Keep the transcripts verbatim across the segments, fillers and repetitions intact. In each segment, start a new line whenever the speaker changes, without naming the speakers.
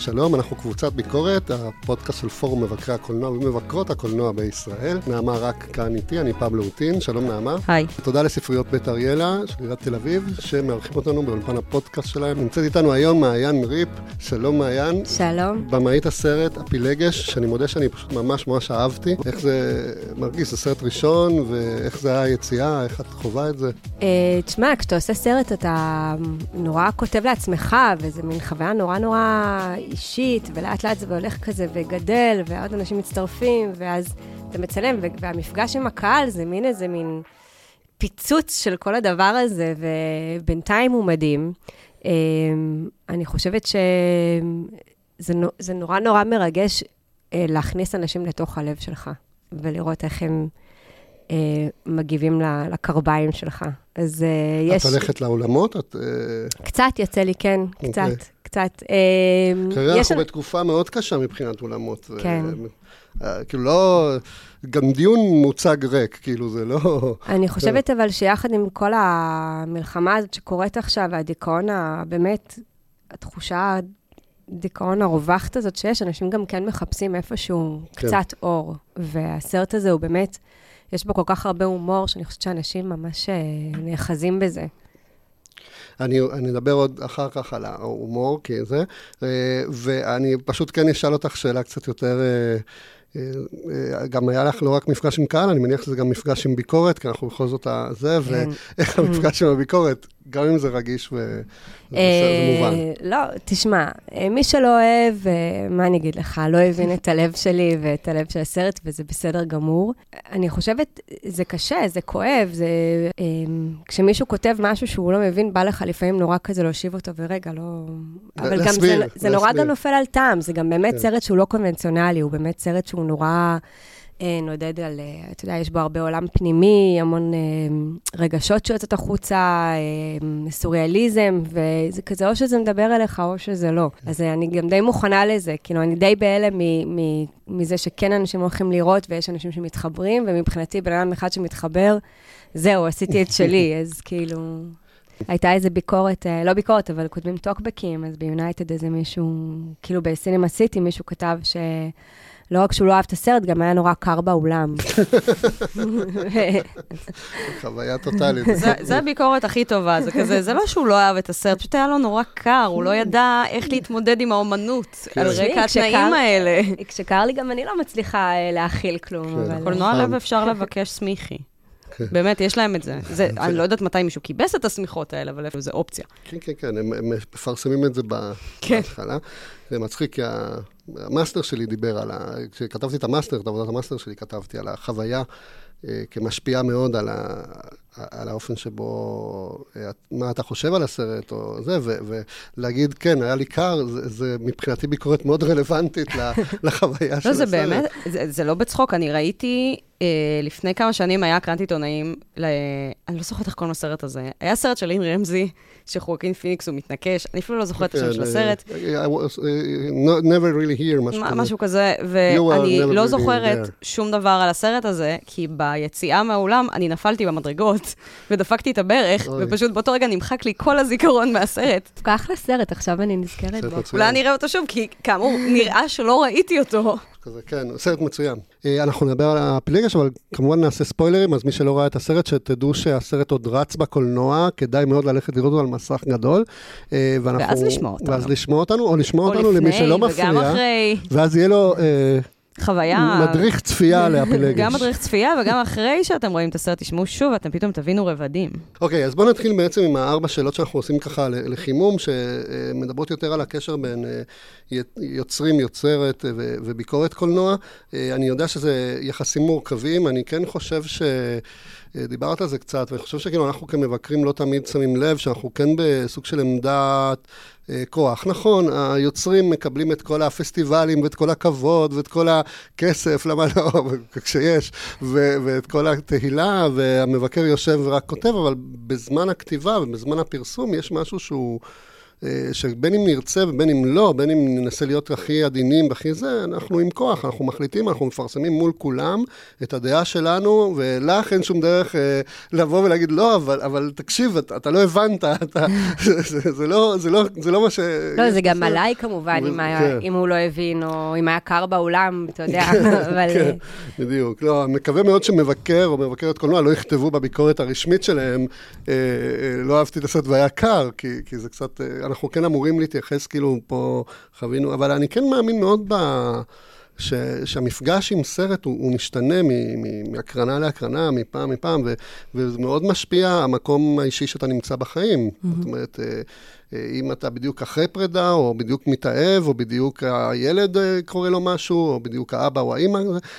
שלום, אנחנו קבוצת ביקורת, הפודקאסט של פורום מבקרי הקולנוע ומבקרות הקולנוע בישראל. נעמה רק כאן איתי, אני פבלו אוטין. שלום נעמה.
היי.
תודה לספריות בית אריאלה של עיריית תל אביב, שמארחים אותנו באולפן הפודקאסט שלהם. נמצאת איתנו היום מעיין ריפ. שלום מעיין.
שלום.
במאית הסרט הפילגש, שאני מודה שאני פשוט ממש ממש אהבתי. איך זה מרגיש? זה סרט ראשון, ואיך זה היה היציאה, איך את חובה את זה?
תשמע, כשאתה עושה סרט אתה נורא כותב לעצמך, וזה מין חוויה נורא נורא אישית, ולאט לאט זה הולך כזה וגדל, ועוד אנשים מצטרפים, ואז אתה מצלם, והמפגש עם הקהל זה מין איזה מין פיצוץ של כל הדבר הזה, ובינתיים הוא מדהים. אני חושבת שזה נורא נורא מרגש להכניס אנשים לתוך הלב שלך, ולראות איך הם מגיבים לקרביים שלך. אז יש...
את הולכת לאולמות?
קצת יצא לי, כן, קצת. קצת.
כרגע אנחנו בתקופה מאוד קשה מבחינת אולמות.
כן.
כאילו לא, גם דיון מוצג ריק, כאילו זה לא...
אני חושבת אבל שיחד עם כל המלחמה הזאת שקורית עכשיו, והדיכאון, באמת, התחושה, דיכאון הרווחת הזאת שיש, אנשים גם כן מחפשים איפשהו קצת אור. והסרט הזה הוא באמת, יש בו כל כך הרבה הומור, שאני חושבת שאנשים ממש נאחזים בזה.
אני, אני אדבר עוד אחר כך על ההומור, כי זה, ואני פשוט כן אשאל אותך שאלה קצת יותר, גם היה לך לא רק מפגש עם קהל, אני מניח שזה גם מפגש עם ביקורת, כי אנחנו בכל זאת זה, ואיך המפגש עם הביקורת, גם אם זה רגיש וזה מובן.
לא, תשמע, מי שלא אוהב, מה אני אגיד לך, לא הבין את הלב שלי ואת הלב של הסרט, וזה בסדר גמור. אני חושבת, זה קשה, זה כואב, זה... כשמישהו כותב משהו שהוא לא מבין, בא לך לפעמים נורא כזה להושיב אותו, ורגע, לא... אבל גם זה נורא גם נופל על טעם, זה גם באמת סרט שהוא לא קונבנציונלי, הוא באמת סרט שהוא נורא... נודד על, אתה יודע, יש בו הרבה עולם פנימי, המון רגשות שיוצאות החוצה, סוריאליזם, וזה כזה, או שזה מדבר אליך, או שזה לא. אז אני גם די מוכנה לזה, כאילו, אני די בהלם מזה שכן אנשים הולכים לראות, ויש אנשים שמתחברים, ומבחינתי, בן אדם אחד שמתחבר, זהו, עשיתי את שלי, אז כאילו... הייתה איזה ביקורת, לא ביקורת, אבל כותבים טוקבקים, אז ביונייטד איזה מישהו, כאילו בסינמה סיטי, מישהו כתב ש... לא רק שהוא לא אהב את הסרט, גם היה נורא קר באולם.
חוויה טוטלית.
זה הביקורת הכי טובה, זה כזה, זה לא שהוא לא אהב את הסרט, פשוט היה לו נורא קר, הוא לא ידע איך להתמודד עם האומנות, על רקע התנאים האלה.
כשקר לי גם אני לא מצליחה להכיל כלום.
קולנוע לב אפשר לבקש סמיכי. באמת, יש להם את זה. אני לא יודעת מתי מישהו קיבס את הסמיכות האלה, אבל זה אופציה.
כן, כן, כן, הם מפרסמים את זה בהתחלה. זה מצחיק, כי המאסטר שלי דיבר על ה... כשכתבתי את המאסטר, את עבודת המאסטר שלי, כתבתי על החוויה כמשפיעה מאוד על ה... על האופן שבו, מה אתה חושב על הסרט או זה, ולהגיד, כן, היה לי קר, זה מבחינתי ביקורת מאוד רלוונטית לחוויה של הסרט.
לא, זה באמת, זה לא בצחוק, אני ראיתי, לפני כמה שנים היה קראנט עיתונאים, אני לא זוכרת איך קוראים לסרט הזה, היה סרט של לין רמזי, שחואקין פיניקס הוא מתנקש, אני אפילו לא זוכרת את השם של הסרט.
never really hear,
משהו כזה, ואני לא זוכרת שום דבר על הסרט הזה, כי ביציאה מהאולם אני נפלתי במדרגות, ודפקתי את הברך, ופשוט באותו רגע נמחק לי כל הזיכרון מהסרט.
כך לסרט, עכשיו אני נזכרת בו.
אולי אני אראה אותו שוב, כי כאמור, נראה שלא ראיתי אותו.
כזה, כן, סרט מצוין. אנחנו נדבר על הפילגש, אבל כמובן נעשה ספוילרים, אז מי שלא ראה את הסרט, שתדעו שהסרט עוד רץ בקולנוע, כדאי מאוד ללכת לראות אותו על מסך גדול.
ואז לשמוע אותנו.
ואז לשמוע אותנו, או לשמוע אותנו למי שלא מפריע.
וגם אחרי.
ואז יהיה לו...
חוויה...
מדריך צפייה להפילגש.
גם מדריך צפייה, וגם אחרי שאתם רואים את הסרט, תשמעו שוב, אתם פתאום תבינו רבדים.
אוקיי, אז בואו נתחיל בעצם עם הארבע שאלות שאנחנו עושים ככה לחימום, שמדברות יותר על הקשר בין יוצרים, יוצרת וביקורת קולנוע. אני יודע שזה יחסים מורכבים, אני כן חושב ש... דיברת על זה קצת, ואני חושב שכאילו אנחנו כמבקרים לא תמיד שמים לב, שאנחנו כן בסוג של עמדת כוח. נכון, היוצרים מקבלים את כל הפסטיבלים, ואת כל הכבוד, ואת כל הכסף, למה לא, כשיש, ואת כל התהילה, והמבקר יושב ורק כותב, אבל בזמן הכתיבה ובזמן הפרסום יש משהו שהוא שבין אם נרצה ובין אם לא, בין אם ננסה להיות הכי עדינים והכי זה, אנחנו עם כוח, אנחנו מחליטים, אנחנו מפרסמים מול כולם את הדעה שלנו, ולך אין שום דרך לבוא ולהגיד, לא, אבל, אבל תקשיב, אתה, אתה לא הבנת, אתה, זה, זה, לא, זה, לא, זה לא מה ש...
לא, זה גם עליי כמובן, אם, היה, אם הוא לא הבין, או אם היה קר באולם, אתה יודע, אבל...
כן, בדיוק. לא, אני מקווה מאוד שמבקר או מבקרת קולנוע לא יכתבו בביקורת הרשמית שלהם, לא אהבתי את הסרט והיה קר, כי, כי זה קצת, אנחנו כן אמורים להתייחס כאילו פה חווינו, אבל אני כן מאמין מאוד ב... ש, שהמפגש עם סרט הוא, הוא משתנה מ, מ, מהקרנה להקרנה, מפעם מפעם, ו, וזה מאוד משפיע המקום האישי שאתה נמצא בחיים. Mm-hmm. זאת אומרת, אם אתה בדיוק אחרי פרידה, או בדיוק מתאהב, או בדיוק הילד קורא לו משהו, או בדיוק האבא או האמא,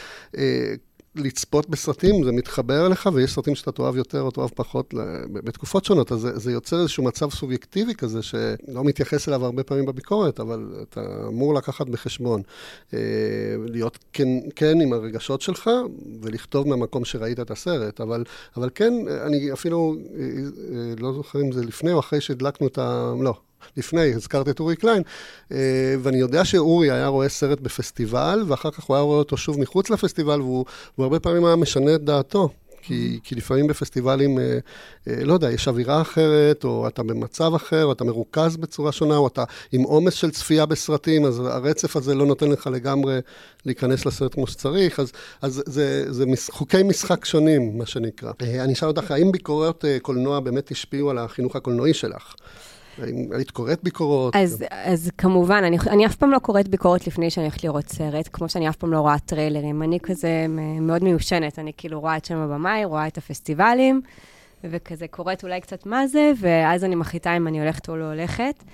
לצפות בסרטים, זה מתחבר לך, ויש סרטים שאתה תאהב יותר או תאהב פחות בתקופות שונות, אז זה, זה יוצר איזשהו מצב סובייקטיבי כזה, שלא מתייחס אליו הרבה פעמים בביקורת, אבל אתה אמור לקחת בחשבון. להיות כן, כן עם הרגשות שלך, ולכתוב מהמקום שראית את הסרט, אבל, אבל כן, אני אפילו לא זוכר אם זה לפני או אחרי שהדלקנו את ה... לא. לפני, הזכרתי את אורי קליין, ואני יודע שאורי היה רואה סרט בפסטיבל, ואחר כך הוא היה רואה אותו שוב מחוץ לפסטיבל, והוא, והוא הרבה פעמים היה משנה את דעתו, כי, כי לפעמים בפסטיבלים, לא יודע, יש אווירה אחרת, או אתה במצב אחר, או אתה מרוכז בצורה שונה, או אתה עם עומס של צפייה בסרטים, אז הרצף הזה לא נותן לך לגמרי להיכנס לסרט כמו שצריך, אז, אז זה, זה חוקי משחק שונים, מה שנקרא. אני אשאל אותך, האם ביקורות קולנוע באמת השפיעו על החינוך הקולנועי שלך? היית קוראת ביקורות?
אז, אז כמובן, אני, אני אף פעם לא קוראת ביקורת לפני שאני הולכת לראות סרט, כמו שאני אף פעם לא רואה טריילרים. אני כזה מאוד מיושנת, אני כאילו רואה את שם הבמאי, רואה את הפסטיבלים, וכזה קוראת אולי קצת מה זה, ואז אני מחליטה אם אני הולכת או לא הולכת.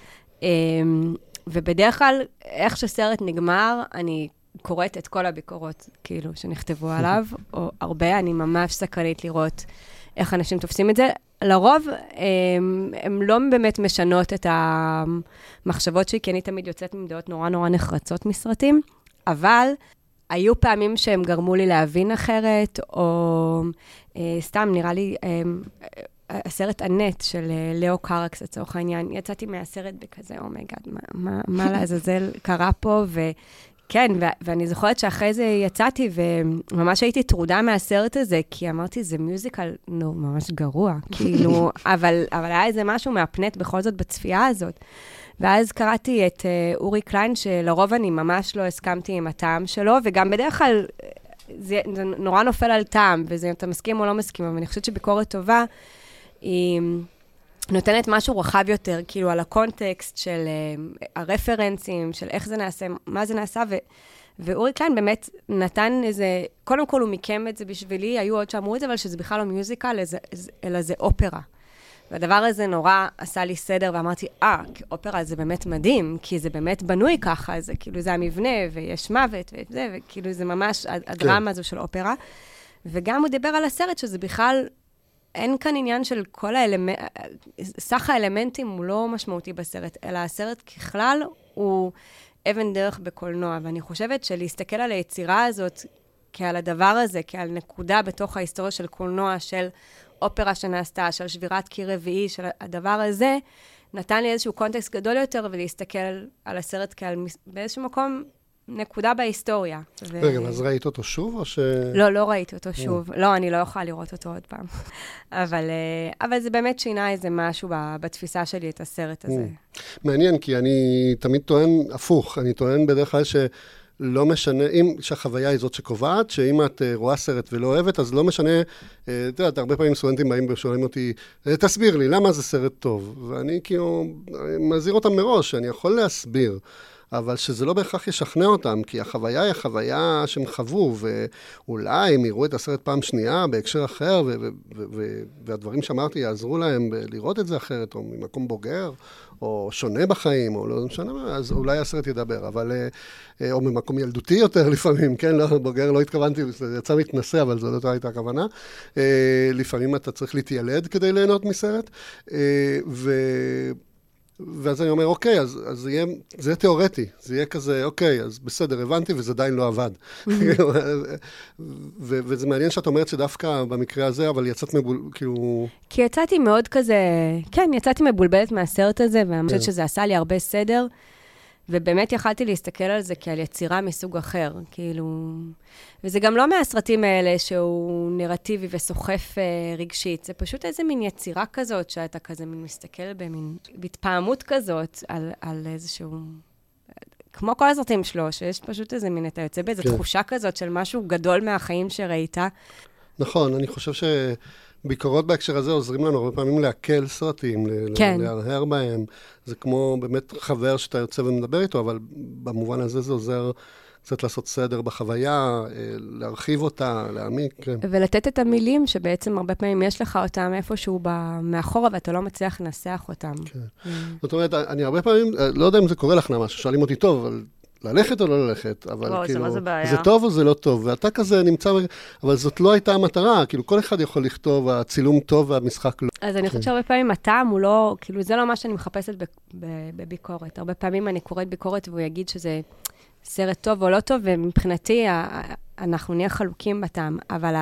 ובדרך כלל, איך שסרט נגמר, אני קוראת את כל הביקורות, כאילו, שנכתבו עליו, או הרבה, אני ממש סקרנית לראות איך אנשים תופסים את זה. לרוב, הם, הם לא באמת משנות את המחשבות שלי, כי אני תמיד יוצאת עם דעות נורא נורא נחרצות מסרטים, אבל היו פעמים שהם גרמו לי להבין אחרת, או סתם, נראה לי, הסרט הנט של לאו קרקס, לצורך העניין, יצאתי מהסרט בכזה, אומייגאד, מה, מה, מה לעזאזל קרה פה, ו... כן, ו- ואני זוכרת שאחרי זה יצאתי, וממש הייתי טרודה מהסרט הזה, כי אמרתי, זה מיוזיקל, נו, ממש גרוע, כאילו, אבל, אבל היה איזה משהו מהפנט בכל זאת בצפייה הזאת. ואז קראתי את uh, אורי קליין, שלרוב אני ממש לא הסכמתי עם הטעם שלו, וגם בדרך כלל זה, זה נורא נופל על טעם, וזה אתה מסכים או לא מסכים, אבל אני חושבת שביקורת טובה היא... נותנת משהו רחב יותר, כאילו על הקונטקסט של uh, הרפרנסים, של איך זה נעשה, מה זה נעשה, ו- ואורי קליין באמת נתן איזה, קודם כל הוא מיקם את זה בשבילי, היו עוד שאמרו את זה, אבל שזה בכלל לא מיוזיקל, אלא זה אופרה. והדבר הזה נורא עשה לי סדר, ואמרתי, אה, כי אופרה זה באמת מדהים, כי זה באמת בנוי ככה, זה כאילו זה המבנה, ויש מוות, וזה, וכאילו זה ממש הדרמה הזו של אופרה. וגם הוא דיבר על הסרט, שזה בכלל... אין כאן עניין של כל האלמנט, סך האלמנטים הוא לא משמעותי בסרט, אלא הסרט ככלל הוא אבן דרך בקולנוע, ואני חושבת שלהסתכל על היצירה הזאת כעל הדבר הזה, כעל נקודה בתוך ההיסטוריה של קולנוע, של אופרה שנעשתה, של שבירת קיר רביעי, של הדבר הזה, נתן לי איזשהו קונטקסט גדול יותר, ולהסתכל על הסרט כעל באיזשהו מקום, נקודה בהיסטוריה.
רגע, אז ראית אותו שוב או ש...
לא, לא ראיתי אותו שוב. לא, אני לא יכולה לראות אותו עוד פעם. אבל, אבל זה באמת שינה איזה משהו בתפיסה שלי, את הסרט הזה.
מעניין, כי אני תמיד טוען הפוך. אני טוען בדרך כלל שלא משנה, אם שהחוויה היא זאת שקובעת, שאם את רואה סרט ולא אוהבת, אז לא משנה, אתה יודעת, הרבה פעמים סטודנטים באים ושואלים אותי, תסביר לי, למה זה סרט טוב? ואני כאילו מזהיר אותם מראש, שאני יכול להסביר. אבל שזה לא בהכרח ישכנע אותם, כי החוויה היא החוויה שהם חוו, ואולי הם יראו את הסרט פעם שנייה בהקשר אחר, ו- ו- ו- והדברים שאמרתי יעזרו להם לראות את זה אחרת, או ממקום בוגר, או שונה בחיים, או לא משנה, אז אולי הסרט ידבר, אבל, או ממקום ילדותי יותר לפעמים, כן, לא, בוגר לא התכוונתי, זה יצא מתנסה, אבל זו לא הייתה הכוונה. לפעמים אתה צריך להתיילד כדי ליהנות מסרט, ו... ואז אני אומר, אוקיי, אז, אז זה, יהיה, זה יהיה תיאורטי, זה יהיה כזה, אוקיי, אז בסדר, הבנתי, וזה עדיין לא עבד. ו- וזה מעניין שאת אומרת שדווקא במקרה הזה, אבל יצאת מבול, כאילו...
כי יצאתי מאוד כזה, כן, יצאתי מבולבלת מהסרט הזה, ואני חושבת שזה עשה לי הרבה סדר, ובאמת יכלתי להסתכל על זה כעל יצירה מסוג אחר, כאילו... וזה גם לא מהסרטים האלה שהוא נרטיבי וסוחף uh, רגשית, זה פשוט איזה מין יצירה כזאת, שאתה כזה מין מסתכל במין בהתפעמות כזאת על, על איזשהו... כמו כל הסרטים שלו, שיש פשוט איזה מין, אתה יוצא באיזו כן. תחושה כזאת של משהו גדול מהחיים שראית.
נכון, אני חושב ש... ביקורות בהקשר הזה עוזרים לנו הרבה פעמים להקל סרטים, כן. להרהר בהם. זה כמו באמת חבר שאתה יוצא ומדבר איתו, אבל במובן הזה זה עוזר קצת לעשות סדר בחוויה, להרחיב אותה, להעמיק. כן.
ולתת את המילים שבעצם הרבה פעמים יש לך אותם איפשהו מאחורה, ואתה לא מצליח לנסח אותם.
כן. זאת אומרת, אני הרבה פעמים, לא יודע אם זה קורה לך משהו, שואלים אותי טוב, אבל... ללכת או לא ללכת, אבל
לא,
כאילו,
זה,
זה טוב או זה לא טוב, ואתה כזה נמצא, אבל זאת לא הייתה המטרה, כאילו כל אחד יכול לכתוב, הצילום טוב והמשחק לא.
אז אני חושבת שהרבה פעמים הטעם הוא לא, כאילו זה לא מה שאני מחפשת בביקורת. הרבה פעמים אני קוראת ביקורת והוא יגיד שזה סרט טוב או לא טוב, ומבחינתי אנחנו נהיה חלוקים בטעם, אבל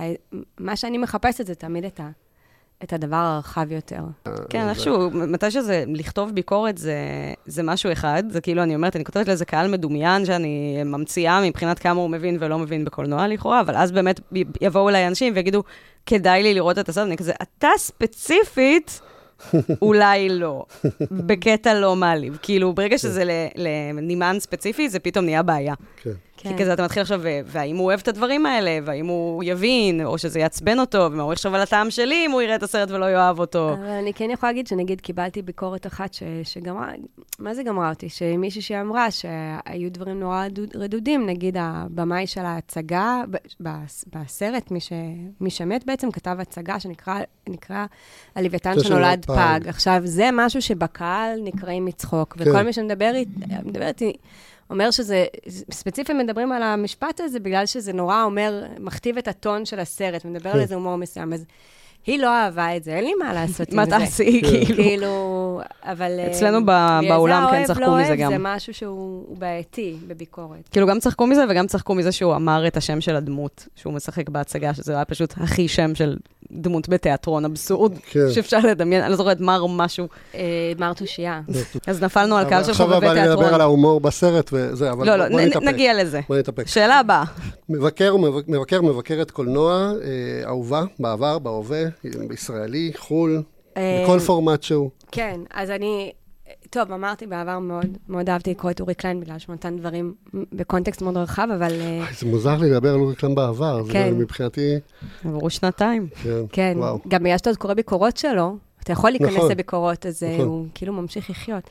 מה שאני מחפשת זה תמיד את ה... את הדבר הרחב יותר.
כן, איכשהו, מתי שזה, לכתוב ביקורת זה, זה משהו אחד, זה כאילו, אני אומרת, אני כותבת לזה קהל מדומיין, שאני ממציאה מבחינת כמה הוא מבין ולא מבין בקולנוע לכאורה, אבל אז באמת יבואו אליי אנשים ויגידו, כדאי לי לראות את הסרט, אני כזה, אתה ספציפית, אולי לא, בקטע לא מעליב. כאילו, ברגע שזה לנימן ספציפי, זה פתאום נהיה בעיה. כן. כי כזה אתה מתחיל עכשיו, והאם הוא אוהב את הדברים האלה, והאם הוא יבין, או שזה יעצבן אותו, ומה הוא יחשוב על הטעם שלי, אם הוא יראה את הסרט ולא יאהב אותו.
אבל אני כן יכולה להגיד שנגיד, קיבלתי ביקורת אחת שגמרה, מה זה גמרה אותי? שמישהי שאמרה שהיו דברים נורא רדודים, נגיד הבמאי של ההצגה, בסרט, מי שמת בעצם כתב הצגה שנקרא הלוויתן שנולד פג. עכשיו, זה משהו שבקהל נקראים מצחוק, וכל מי שמדבר איתי, אומר שזה, ספציפית מדברים על המשפט הזה, בגלל שזה נורא אומר, מכתיב את הטון של הסרט, מדבר על איזה הומור מסוים, אז היא לא אהבה את זה, אין לי מה לעשות עם זה.
מה תעשי, כאילו.
כאילו, אבל...
אצלנו באולם כן צחקו מזה גם.
זה משהו שהוא בעייתי בביקורת.
כאילו, גם צחקו מזה, וגם צחקו מזה שהוא אמר את השם של הדמות, שהוא משחק בהצגה, שזה היה פשוט הכי שם של דמות בתיאטרון אבסורד, שאפשר לדמיין, אני לא זוכרת מר משהו.
מר תושייה.
אז נפלנו על קהל של חובבי תיאטרון.
עכשיו אבל נדבר על ההומור בסרט וזה, אבל
לא, לא, נגיע לזה.
בוא נתאפק.
שאלה הבאה.
מבקר ומבקר מבקרת קולנוע, אהובה, בעבר, בהווה, בישראלי, חול, בכל פורמט שהוא.
כן, אז אני, טוב, אמרתי בעבר מאוד, מאוד אהבתי לקרוא את אורי קליין, בגלל שהוא נתן דברים בקונטקסט מאוד רחב, אבל...
זה מוזר לי לדבר על אורי קליין בעבר, זה מבחינתי...
עברו שנתיים.
כן, גם בגלל שאתה עוד קורא ביקורות שלו, אתה יכול להיכנס לביקורות, אז הוא כאילו ממשיך לחיות.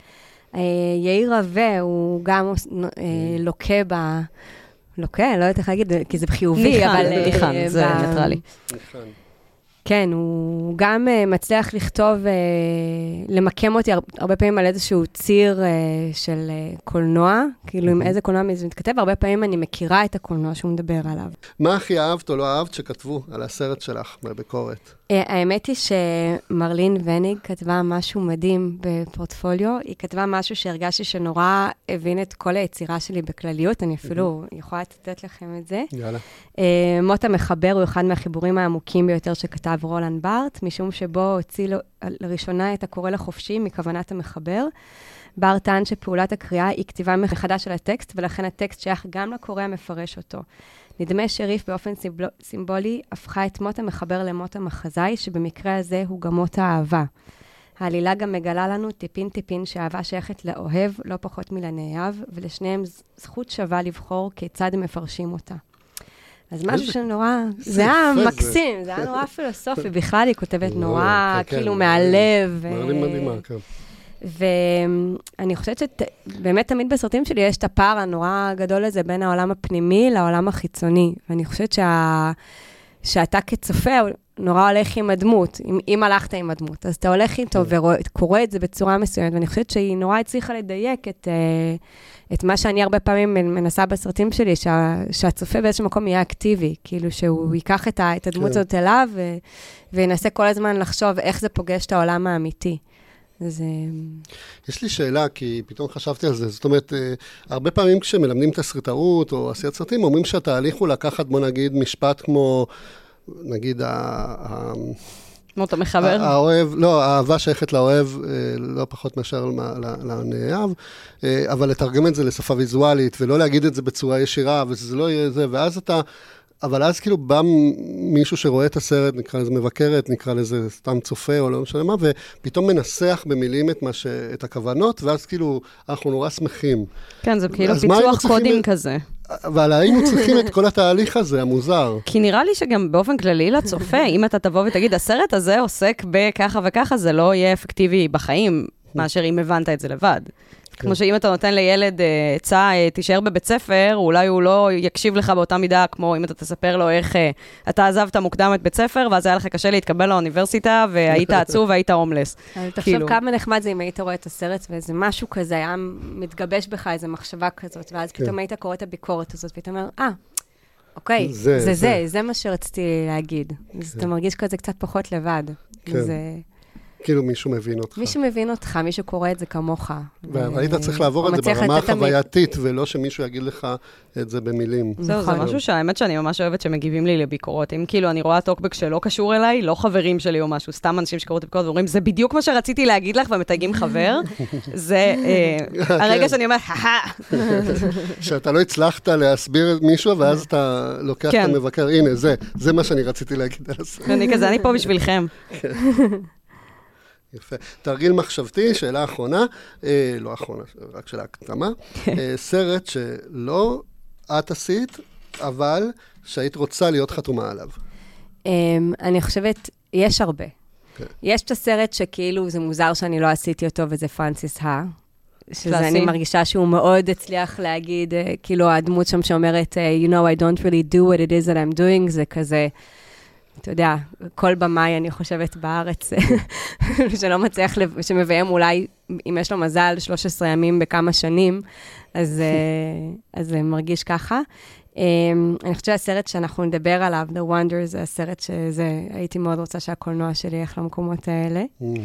יאיר רווה, הוא גם לוקה ב... לוקה, לא יודעת איך להגיד, כי זה חיובי, אבל...
ניחן, זה ניטרלי.
ניחן.
כן, הוא גם uh, מצליח לכתוב, uh, למקם אותי הרבה פעמים על איזשהו ציר uh, של uh, קולנוע, כאילו עם איזה קולנוע זה מתכתב, הרבה פעמים אני מכירה את הקולנוע שהוא מדבר עליו.
מה הכי אהבת או לא אהבת שכתבו על הסרט שלך בביקורת?
Uh, האמת היא שמרלין וניג כתבה משהו מדהים בפורטפוליו, היא כתבה משהו שהרגשתי שנורא הבין את כל היצירה שלי בכלליות, אני אפילו יכולה לתת לכם את זה.
יאללה.
Uh, מות המחבר הוא אחד מהחיבורים העמוקים ביותר שכתב רולנד בארט, משום שבו הוציא לו, לראשונה את הקורא לחופשי מכוונת המחבר. בארט טען שפעולת הקריאה היא כתיבה מחדש של הטקסט, ולכן הטקסט שייך גם לקורא המפרש אותו. נדמה שריף באופן סימבולי הפכה את מות המחבר למות המחזאי, שבמקרה הזה הוא גם מות האהבה. העלילה גם מגלה לנו טיפין טיפין שהאהבה שייכת לאוהב, לא פחות מלנאהב, ולשניהם זכות שווה לבחור כיצד הם מפרשים אותה. אז משהו שנורא, זה היה מקסים, זה היה נורא פילוסופי, בכלל היא כותבת נורא, כאילו מהלב.
מרלין מדהימה, כן.
ואני חושבת שבאמת תמיד בסרטים שלי יש את הפער הנורא גדול הזה בין העולם הפנימי לעולם החיצוני, ואני חושבת שאתה כצופה נורא הולך עם הדמות, אם הלכת עם הדמות, אז אתה הולך איתו וקורא את זה בצורה מסוימת, ואני חושבת שהיא נורא הצליחה לדייק את... את מה שאני הרבה פעמים מנסה בסרטים שלי, שה, שהצופה באיזשהו מקום יהיה אקטיבי, כאילו שהוא ייקח את, ה, את הדמות הזאת אליו, ו, וינסה כל הזמן לחשוב איך זה פוגש את העולם האמיתי. אז...
יש לי שאלה, כי פתאום חשבתי על זה. זאת אומרת, הרבה פעמים כשמלמדים תסריטאות או עשיית סרטים, אומרים שהתהליך הוא לקחת, בוא נגיד, משפט כמו, נגיד, ה...
כמו אתה מחבר?
האוהב, לא, האהבה שייכת לאוהב, לא פחות מאשר לנאהב, אבל לתרגם את זה לשפה ויזואלית, ולא להגיד את זה בצורה ישירה, וזה לא יהיה זה, ואז אתה... אבל אז כאילו בא מישהו שרואה את הסרט, נקרא לזה מבקרת, נקרא לזה סתם צופה או לא משנה מה, ופתאום מנסח במילים את, ש... את הכוונות, ואז כאילו אנחנו נורא שמחים.
כן, זה כאילו פיצוח קודים כזה.
אבל היינו צריכים את כל התהליך הזה, המוזר.
כי נראה לי שגם באופן כללי לצופה, אם אתה תבוא ותגיד, הסרט הזה עוסק בככה וככה, זה לא יהיה אפקטיבי בחיים, מאשר אם הבנת את זה לבד. כמו שאם אתה נותן לילד עצה, תישאר בבית ספר, אולי הוא לא יקשיב לך באותה מידה, כמו אם אתה תספר לו איך אתה עזבת מוקדם את בית ספר, ואז היה לך קשה להתקבל לאוניברסיטה, והיית עצוב והיית הומלס.
תחשוב כמה נחמד זה אם היית רואה את הסרט, ואיזה משהו כזה היה מתגבש בך, איזו מחשבה כזאת, ואז פתאום היית קורא את הביקורת הזאת, ואתה אומר, אה, אוקיי, זה זה, זה מה שרציתי להגיד. אז אתה מרגיש כזה קצת פחות לבד. זה...
כאילו מישהו מבין אותך.
מישהו מבין אותך, מישהו קורא את זה כמוך.
והיית צריך לעבור את זה ברמה החווייתית, ולא שמישהו יגיד לך את זה במילים.
זהו, זה משהו שהאמת שאני ממש אוהבת שמגיבים לי לביקורות. אם כאילו אני רואה טוקבק שלא קשור אליי, לא חברים שלי או משהו, סתם אנשים שקורות לביקורות ואומרים, זה בדיוק מה שרציתי להגיד לך, ומתייגים חבר. זה הרגע שאני אומרת,
שאתה לא הצלחת להסביר את מישהו, ואז אתה לוקח את המבקר, הנה, זה, זה מה שאני רציתי להגיד על הסרט.
אני כזה, אני פה בשבילכם.
יפה. תרגיל מחשבתי, שאלה אחרונה, אה, לא אחרונה, רק שאלה קטנה, אה, סרט שלא את עשית, אבל שהיית רוצה להיות חתומה עליו.
Um, אני חושבת, יש הרבה. Okay. יש את הסרט שכאילו זה מוזר שאני לא עשיתי אותו, וזה פרנסיס הא, שזה אני מרגישה שהוא מאוד הצליח להגיד, uh, כאילו הדמות שם שאומרת, uh, you know, I don't really do what it is that I'm doing, זה כזה... אתה יודע, כל במאי, אני חושבת, בארץ, שלא מצליח, שמביים אולי, אם יש לו מזל, שלושה עשר ימים בכמה שנים, אז זה מרגיש ככה. אני חושבת שהסרט שאנחנו נדבר עליו, The Wonders, זה הסרט שזה, הייתי מאוד רוצה שהקולנוע שלי ילך למקומות האלה.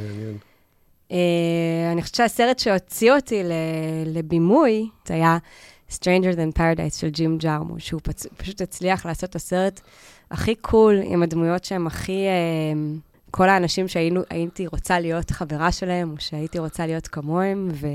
אני חושבת שהסרט שהוציא אותי לבימוי, זה היה Stranger Than Paradise של ג'ים ג'ארמוש, שהוא פשוט הצליח לעשות את הסרט הכי קול, עם הדמויות שהם הכי... כל האנשים שהייתי רוצה להיות חברה שלהם, או שהייתי רוצה להיות כמוהם, ו...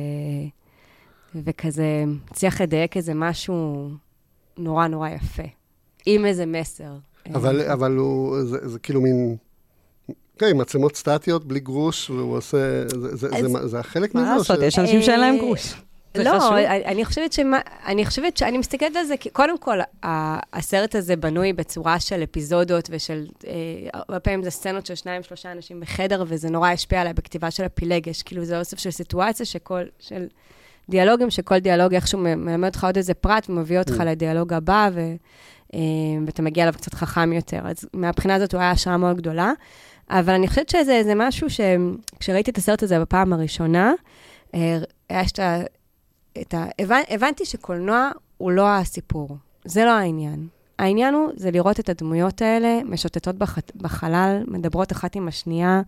וכזה צריך לדייק איזה משהו נורא נורא יפה, עם איזה מסר.
אבל, אבל הוא, זה, זה כאילו מין... כן, מצלמות סטטיות, בלי גרוש, והוא עושה... זה, זה, אז... זה, זה החלק מזה?
מה לעשות? יש אנשים שאין להם גרוש.
לא, אני חושבת שמה, אני חושבת שאני מסתכלת על זה, כי קודם כל, הסרט הזה בנוי בצורה של אפיזודות ושל, הרבה פעמים זה סצנות של שניים, שלושה אנשים בחדר, וזה נורא השפיע עליי בכתיבה של הפילגש, כאילו זה אוסף של סיטואציה שכל, של דיאלוגים, שכל דיאלוג איכשהו מלמד אותך עוד איזה פרט, ומביא אותך לדיאלוג הבא, ואתה מגיע אליו קצת חכם יותר. אז מהבחינה הזאת הוא היה השראה מאוד גדולה, אבל אני חושבת שזה משהו שכשראיתי את הסרט הזה בפעם הראשונה, היה שאתה, את ה... הבנ... הבנתי שקולנוע הוא לא הסיפור. זה לא העניין. העניין הוא, זה לראות את הדמויות האלה, משוטטות בח... בחלל, מדברות אחת עם השנייה,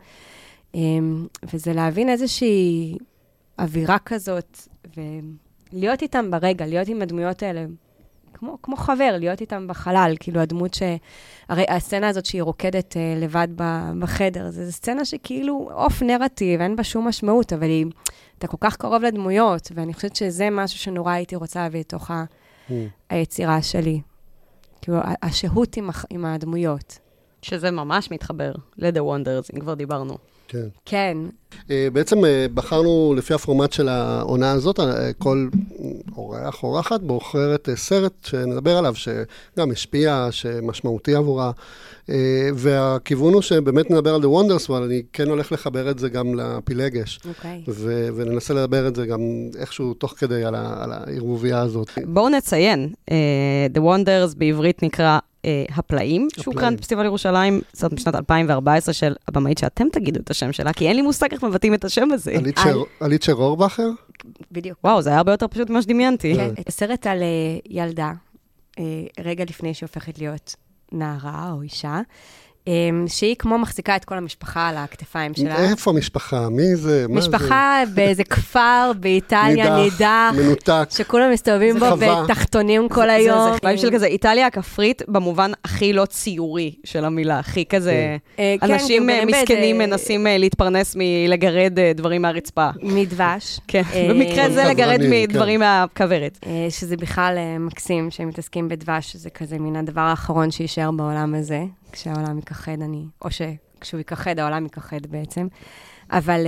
וזה להבין איזושהי אווירה כזאת, ולהיות איתם ברגע, להיות עם הדמויות האלה, כמו, כמו חבר, להיות איתם בחלל, כאילו הדמות ש... הרי הסצנה הזאת שהיא רוקדת לבד בחדר, זו סצנה שכאילו אוף נרטיב, אין בה שום משמעות, אבל היא... אתה כל כך קרוב לדמויות, ואני חושבת שזה משהו שנורא הייתי רוצה להביא לתוך היצירה שלי. כאילו, השהות עם, עם הדמויות. שזה ממש מתחבר ל-The Wonders, אם כבר דיברנו.
כן.
כן.
בעצם בחרנו לפי הפורמט של העונה הזאת, כל אורח אורחת בוחרת סרט שנדבר עליו, שגם השפיע, שמשמעותי עבורה, והכיוון הוא שבאמת נדבר על The Wonders, אבל אני כן הולך לחבר את זה גם לפילגש,
אוקיי.
וננסה לדבר את זה גם איכשהו תוך כדי על הערבוביה הזאת.
בואו נציין, The Wonders בעברית נקרא הפלאים, שהוא קרן פסטיבל ירושלים, סרט משנת אלפיים וארבע עשרה של הבמאית שאתם תגידו את השם שלה, כי אין לי מושג איך מבטאים את השם הזה.
אליצ'ה רורבכר?
בדיוק.
וואו, זה היה הרבה יותר פשוט ממה שדמיינתי.
כן, הסרט על ילדה, רגע לפני שהיא הופכת להיות נערה או אישה, שהיא כמו מחזיקה את כל המשפחה על הכתפיים שלה.
איפה משפחה? מי זה?
משפחה באיזה כפר באיטליה, נידח,
מנותק.
שכולם מסתובבים בו בתחתונים כל היום.
זה חיים של כזה, איטליה הכפרית במובן הכי לא ציורי של המילה, הכי כזה, אנשים מסכנים מנסים להתפרנס מלגרד דברים מהרצפה.
מדבש.
כן, במקרה זה לגרד מדברים מהכוורת.
שזה בכלל מקסים שהם מתעסקים בדבש, שזה כזה מן הדבר האחרון שישאר בעולם הזה. כשהעולם יכחד, אני, או שכשהוא יכחד, העולם יכחד בעצם. אבל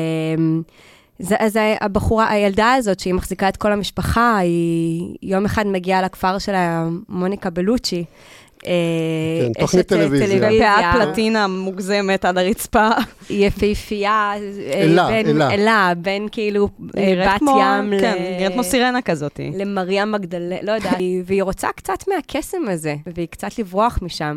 זה, אז הבחורה, הילדה הזאת, שהיא מחזיקה את כל המשפחה, היא יום אחד מגיעה לכפר שלה, מוניקה בלוצ'י.
כן, תוכנית טלוויזיה.
בפעת פלטינה מוגזמת עד הרצפה.
יפהפייה.
אלה, אלה.
אלה, בין כאילו בת ים.
כן, נראית כמו סירנה כזאת.
למריה מגדלה, לא יודעת. והיא רוצה קצת מהקסם הזה, והיא קצת לברוח משם.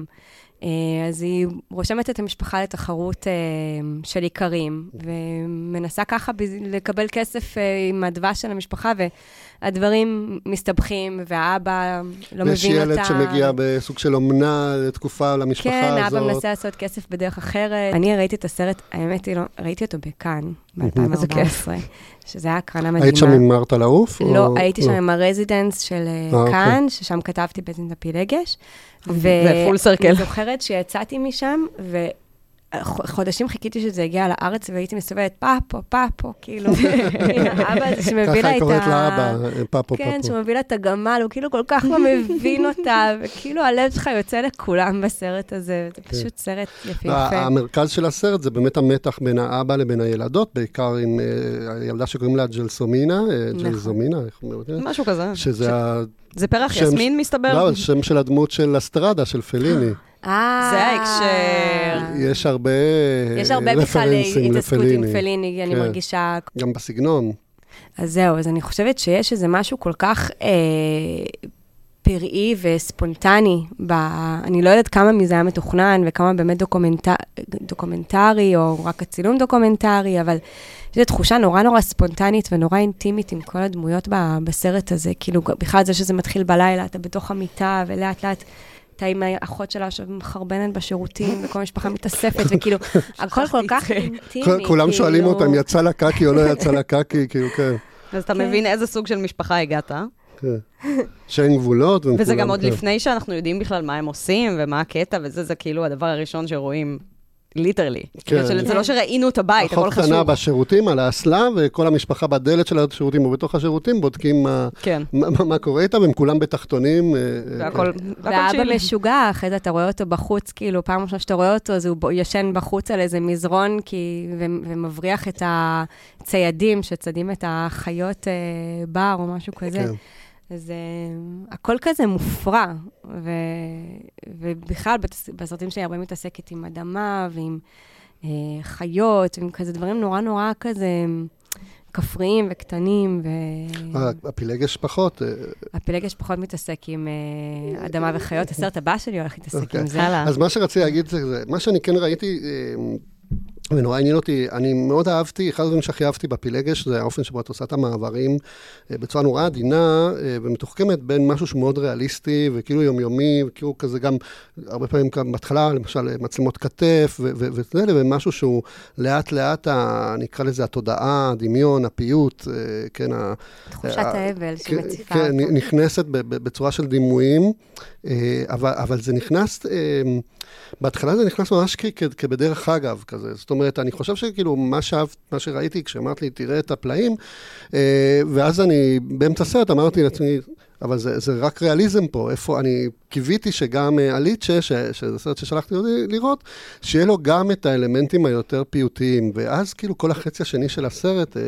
אז היא רושמת את המשפחה לתחרות של עיקרים, ומנסה ככה לקבל כסף עם הדבש של המשפחה, והדברים מסתבכים, והאבא לא מבין אותה.
יש ילד שמגיע בסוג של אומנה לתקופה למשפחה
כן,
הזאת.
האבא מנסה לעשות כסף בדרך אחרת. אני ראיתי את הסרט, האמת היא לא, ראיתי אותו בכאן, ב-אלפיים וארבע עשרה, שזה היה הקרנה מדהימה.
היית שם עם מרתה לעוף?
לא, הייתי שם עם הרזידנס של כאן, ששם כתבתי בעצם את הפילגש.
זה פול סרקל.
ואני זוכרת שיצאתי משם, וחודשים חיכיתי שזה הגיע לארץ, והייתי מסתובבת פאפו, פאפו, כאילו, האבא הזה שמביא לה את ה...
ככה קוראת לאבא, פאפו, פאפו.
כן, שמביא לה את הגמל, הוא כאילו כל כך לא מבין אותה, וכאילו הלב שלך יוצא לכולם בסרט הזה, זה פשוט סרט יפהפה.
המרכז של הסרט זה באמת המתח בין האבא לבין הילדות, בעיקר עם הילדה שקוראים לה ג'לסומינה, ג'לזומינה, איך אומרת?
משהו כזה.
שזה ה...
זה פרח יסמין, מסתבר?
לא, זה שם של הדמות של אסטרדה, של פליני.
אה,
זה ההקשר.
יש הרבה
יש הרבה בכלל התעסקות עם פליני, אני מרגישה...
גם בסגנון.
אז זהו, אז אני חושבת שיש איזה משהו כל כך פראי וספונטני, אני לא יודעת כמה מזה היה מתוכנן, וכמה באמת דוקומנטרי, או רק הצילום דוקומנטרי, אבל... זו תחושה נורא נורא ספונטנית ונורא אינטימית עם כל הדמויות בסרט הזה. כאילו, בכלל זה שזה מתחיל בלילה, אתה בתוך המיטה, ולאט לאט אתה עם האחות שלה שמחרבנת בשירותים, וכל משפחה מתאספת, וכאילו, הכל כל כך אינטימי.
כולם שואלים אותם, יצא לה קקי או לא יצא לה קקי, כאילו, כן.
אז אתה מבין איזה סוג של משפחה הגעת,
כן. שאין גבולות.
וזה גם עוד לפני שאנחנו יודעים בכלל מה הם עושים, ומה הקטע, וזה זה כאילו הדבר הראשון שרואים. ליטרלי. זה לא שראינו את הבית, הכל חשוב.
אחות קטנה בשירותים, על האסלה, וכל המשפחה בדלת של השירותים, ובתוך השירותים, בודקים מה קורה איתם, הם כולם בתחתונים.
והאבא משוגע, אחרי זה אתה רואה אותו בחוץ, כאילו, פעם ראשונה שאתה רואה אותו, אז הוא ישן בחוץ על איזה מזרון, ומבריח את הציידים, שצדים את החיות בר, או משהו כזה. אז uh, הכל כזה מופרע, ו... ובכלל בסרטים שלי הרבה מתעסקת עם אדמה ועם uh, חיות, ועם כזה דברים נורא נורא כזה כפריים וקטנים. ו...
הפילגש פחות.
הפילגש פחות מתעסק עם uh, אדמה וחיות. הסרט הבא שלי הולך להתעסק okay. עם זה.
אז מה שרציתי להגיד זה, מה שאני כן ראיתי... ונורא עניין אותי, אני מאוד אהבתי, אחד הדברים שהכי אהבתי בפילגש, זה האופן שבו את עושה את המעברים בצורה נורא עדינה ומתוחכמת בין משהו שמאוד ריאליסטי וכאילו יומיומי, וכאילו כזה גם הרבה פעמים בהתחלה, למשל מצלמות כתף וזה, ומשהו שהוא לאט לאט, נקרא לזה התודעה, הדמיון, הפיוט, כן,
תחושת האבל שמציפה אותו.
כן, נכנסת בצורה של דימויים, אבל זה נכנס... בהתחלה זה נכנס ממש כבדרך אגב כזה, זאת אומרת, אני חושב שכאילו מה שאהבת, מה שראיתי כשאמרת לי, תראה את הפלאים, ואז אני באמצע סרט אמרתי לעצמי, אבל זה, זה רק ריאליזם פה, איפה אני קיוויתי שגם אליצ'ה, שזה סרט ששלחתי לראות, שיהיה לו גם את האלמנטים היותר פיוטיים, ואז כאילו כל החצי השני של הסרט,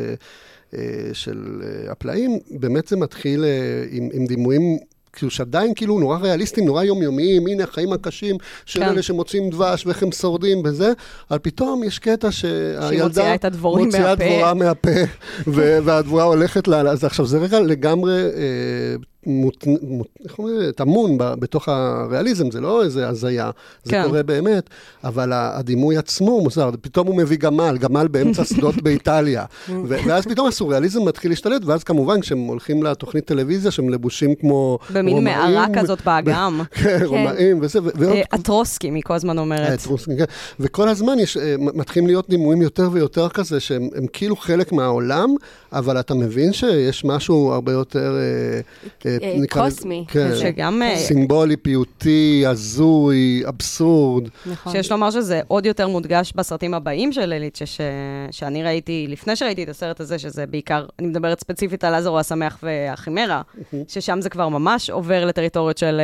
של הפלאים, באמת זה מתחיל עם, עם דימויים, כאילו שעדיין כאילו נורא ריאליסטיים, נורא יומיומיים, הנה החיים הקשים של אלה שמוצאים דבש ואיך הם שורדים וזה, אבל פתאום יש קטע שהילדה מוציאה דבורה מהפה, והדבורה הולכת לה, אז עכשיו זה רגע לגמרי טמון בתוך הריאליזם, זה לא איזה הזיה, זה קורה באמת, אבל הדימוי עצמו מוזר, פתאום הוא מביא גמל, גמל באמצע שדות באיטליה, ואז פתאום הסוריאליזם מתחיל להשתלט, ואז כמובן כשהם הולכים לתוכנית טלוויזיה, שהם לבושים כמו
במין מערה כזאת באגם.
כן, רומאים וזה.
אטרוסקי, מי כל הזמן אומרת.
וכל הזמן מתחילים להיות דימויים יותר ויותר כזה, שהם הם כאילו חלק מהעולם, אבל אתה מבין שיש משהו הרבה יותר...
קוסמי.
שגם...
סימבולי, פיוטי, הזוי, אבסורד.
שיש לומר שזה עוד יותר מודגש בסרטים הבאים של ליליץ' שאני ראיתי, לפני שראיתי את הסרט הזה, שזה בעיקר, אני מדברת ספציפית על לזרו השמח והחימרה, ששם זה כבר ממש עובר לטריטוריות של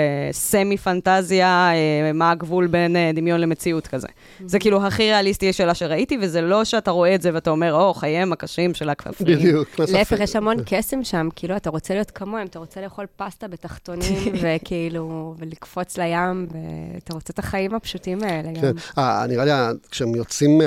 סמי-פנטזיה, מה הגבול בין דמיון למציאות כזה. זה כאילו הכי ריאליסטי שאלה שראיתי, וזה לא שאתה רואה את זה ואתה אומר, או, חייהם הקשים של הכפרים.
בדיוק.
להפך, יש המון קסם שם, כאילו, אתה רוצה להיות כמוהם, אתה רוצה לאכול פסטה בתחתונים, וכאילו, ולקפוץ לים, ואתה רוצה את החיים הפשוטים האלה גם.
כן, נראה לי, כשהם יוצאים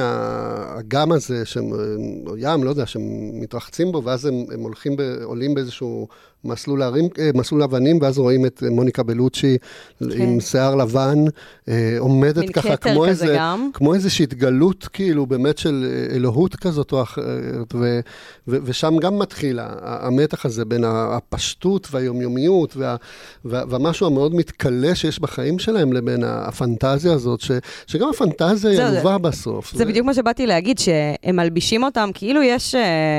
מהאגם הזה, שהם, או ים, לא יודע, שהם מתרחצים בו, ואז הם הולכים, עולים באיזשהו... מסלול הרים, מסלול אבנים, ואז רואים את מוניקה בלוצ'י עם שיער לבן, עומדת ככה כמו איזה, כמו איזושהי התגלות, כאילו, באמת של אלוהות כזאת או אחרת, ושם גם מתחיל המתח הזה בין הפשטות והיומיומיות, והמשהו המאוד מתקלה שיש בחיים שלהם, לבין הפנטזיה הזאת, שגם הפנטזיה ילובה בסוף.
זה בדיוק מה שבאתי להגיד, שהם מלבישים אותם, כאילו יש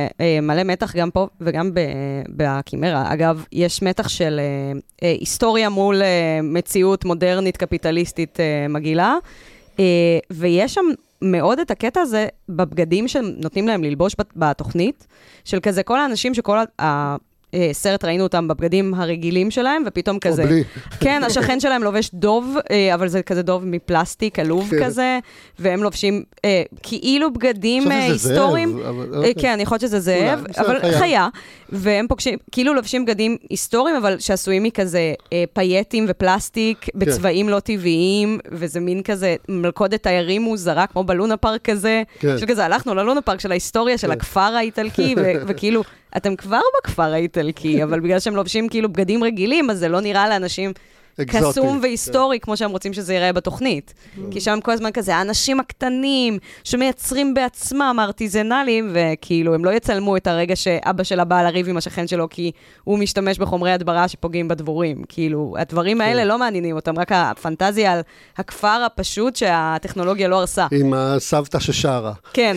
מלא מתח גם פה וגם בקימרה. אגב, יש מתח של אה, אה, היסטוריה מול אה, מציאות מודרנית, קפיטליסטית אה, מגעילה, אה, ויש שם מאוד את הקטע הזה בבגדים שנותנים להם ללבוש בתוכנית, של כזה כל האנשים שכל ה... סרט ראינו אותם בבגדים הרגילים שלהם, ופתאום כזה...
בלי.
כן, השכן שלהם לובש דוב, אבל זה כזה דוב מפלסטיק, עלוב כזה, והם לובשים כאילו בגדים היסטוריים. כן, אני חושבת שזה זאב, אבל חיה. והם פוגשים, כאילו לובשים בגדים היסטוריים, אבל שעשויים מכזה פייטים ופלסטיק, בצבעים לא טבעיים, וזה מין כזה מלכודת תיירים מוזרה, כמו בלונה פארק כזה, של כזה, הלכנו ללונה פארק של ההיסטוריה, של הכפר האיטלקי, וכאילו... אתם כבר בכפר האיטלקי, אבל בגלל שהם לובשים כאילו בגדים רגילים, אז זה לא נראה לאנשים קסום והיסטורי, כמו שהם רוצים שזה ייראה בתוכנית. כי שם כל הזמן כזה, האנשים הקטנים שמייצרים בעצמם, הארטיזנלים, וכאילו הם לא יצלמו את הרגע שאבא שלה בא לריב עם השכן שלו, כי הוא משתמש בחומרי הדברה שפוגעים בדבורים. כאילו, הדברים האלה לא מעניינים אותם, רק הפנטזיה על הכפר הפשוט שהטכנולוגיה לא הרסה.
עם הסבתא ששרה.
כן,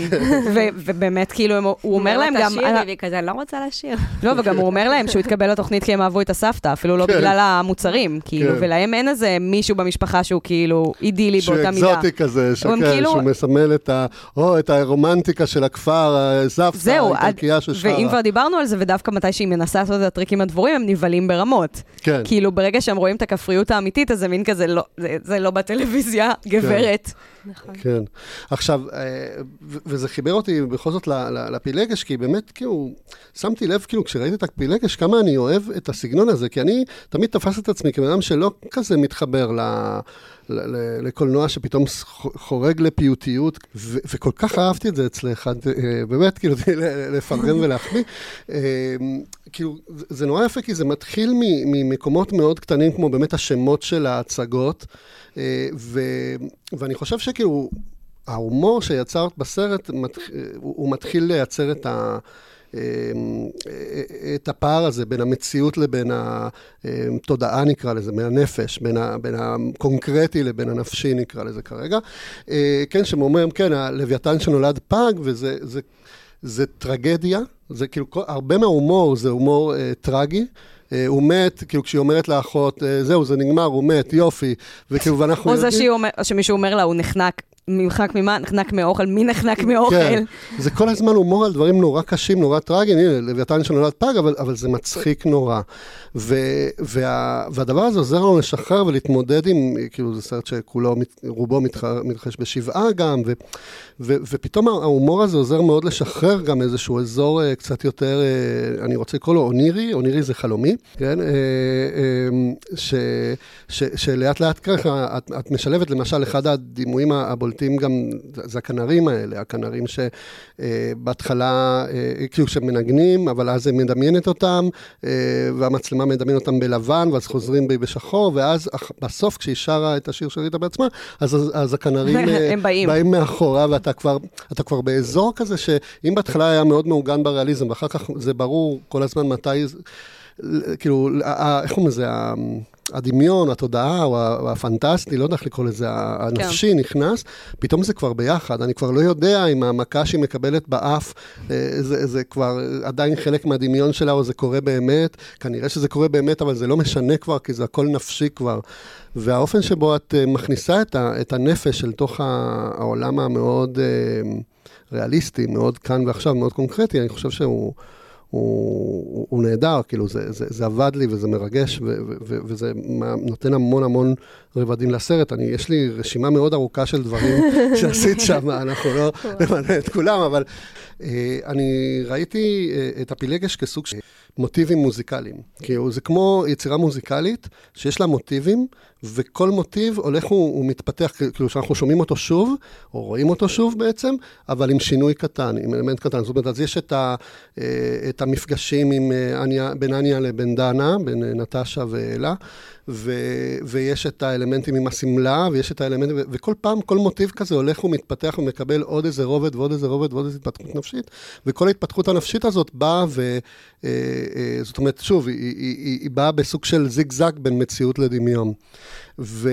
ובאמת, כאילו, הוא אומר להם גם...
כזה, אני לא רוצה לשיר.
לא, וגם הוא אומר להם שהוא התקבל לתוכנית כי הם אהבו את הסבתא, אפילו לא בגלל המוצרים, כאילו, ולהם אין איזה מישהו במשפחה שהוא כאילו אידילי באותה מידה.
שהוא אקזוטי כזה, שהוא מסמל את הרומנטיקה של הכפר, הסבתא, האיטלקייה ששרה.
ואם כבר דיברנו על זה, ודווקא מתי שהיא מנסה לעשות את הטריקים הדבורים, הם נבלים ברמות. כאילו, ברגע שהם רואים את הכפריות האמיתית, אז זה מין כזה, זה לא בטלוויזיה, גברת.
כן. עכשיו, וזה חיבר אותי בכל זאת לפילגש, כי באמת, כאילו, שמתי לב, כאילו, כשראיתי את הפילגש, כמה אני אוהב את הסגנון הזה, כי אני תמיד תפס את עצמי כבן אדם שלא כזה מתחבר לקולנוע שפתאום חורג לפיוטיות, וכל כך אהבתי את זה אצלך, באמת, כאילו, לפרגם ולהחמיא. כאילו, זה נורא יפה, כי זה מתחיל ממקומות מאוד קטנים, כמו באמת השמות של ההצגות, ואני חושב שכאילו, ההומור שיצרת בסרט, הוא מתחיל לייצר את ה... את הפער הזה בין המציאות לבין התודעה נקרא לזה, בין הנפש, בין, ה, בין הקונקרטי לבין הנפשי נקרא לזה כרגע. כן, שאומרים, כן, הלוויתן שנולד פג, וזה זה, זה טרגדיה, זה כאילו, הרבה מההומור זה הומור אה, טרגי, הוא מת, כאילו כשהיא אומרת לאחות, זהו, זה נגמר, הוא מת, יופי, וכאילו, ואנחנו...
או זה שמישהו אומר לה, הוא נחנק, נחנק ממה? נחנק מאוכל, מי נחנק מאוכל?
כן, זה כל הזמן הומור על דברים נורא קשים, נורא טרגיים, הנה, לוויתן שנולד פג, אבל, אבל זה מצחיק נורא. ו, וה, והדבר הזה עוזר לנו לשחרר ולהתמודד עם, כאילו, זה סרט שכולו, רובו מתרחש בשבעה גם, ו, ו, ופתאום ההומור הזה עוזר מאוד לשחרר גם איזשהו אזור קצת יותר, אני רוצה לקרוא לו אונירי, אונירי זה חלומי, כן? ש, ש, שלאט לאט ככה, את, את משלבת למשל אחד הדימויים הבולטים, אלמנטים גם, זה הכנרים האלה, הכנרים שבהתחלה, כאילו שמנגנים, אבל אז הם מדמיינת אותם, והמצלמה מדמיין אותם בלבן, ואז חוזרים בי בשחור, ואז בסוף כשהיא שרה את השיר שרית בעצמה, אז, אז הכנרים באים. באים מאחורה, ואתה כבר, אתה כבר באזור כזה, שאם בהתחלה היה מאוד מעוגן בריאליזם, ואחר כך זה ברור כל הזמן מתי, כאילו, איך הוא מזה, הדמיון, התודעה, או הפנטסטי, לא יודע איך לקרוא לזה, הנפשי נכנס, פתאום זה כבר ביחד. אני כבר לא יודע אם המכה שהיא מקבלת באף, זה, זה כבר עדיין חלק מהדמיון שלה, או זה קורה באמת. כנראה שזה קורה באמת, אבל זה לא משנה כבר, כי זה הכל נפשי כבר. והאופן שבו את מכניסה את, ה, את הנפש של תוך העולם המאוד ריאליסטי, מאוד כאן ועכשיו, מאוד קונקרטי, אני חושב שהוא... הוא, הוא נהדר, כאילו זה, זה, זה עבד לי וזה מרגש ו, ו, ו, וזה נותן המון המון רבדים לסרט. אני, יש לי רשימה מאוד ארוכה של דברים שעשית שם, אנחנו לא נמנה את כולם, אבל אה, אני ראיתי אה, את הפילגש כסוג של מוטיבים מוזיקליים. כאילו זה כמו יצירה מוזיקלית שיש לה מוטיבים, וכל מוטיב הולך הוא, הוא מתפתח, כאילו שאנחנו שומעים אותו שוב, או רואים אותו שוב בעצם, אבל עם שינוי קטן, עם אלמנט קטן. זאת אומרת, אז יש את, ה, את המפגשים עם אניה, בין אניה לבין דנה, בין נטשה ואלה, ו, ויש את האלמנטים עם הסמלה, ויש את האלמנטים, וכל פעם, כל מוטיב כזה הולך ומתפתח ומקבל עוד איזה רובד ועוד איזה רובד ועוד איזה התפתחות נפשית, וכל ההתפתחות הנפשית הזאת באה, ו, זאת אומרת, שוב, היא, היא, היא, היא באה בסוג של זיג-זג בין מציאות לדמיון. ו,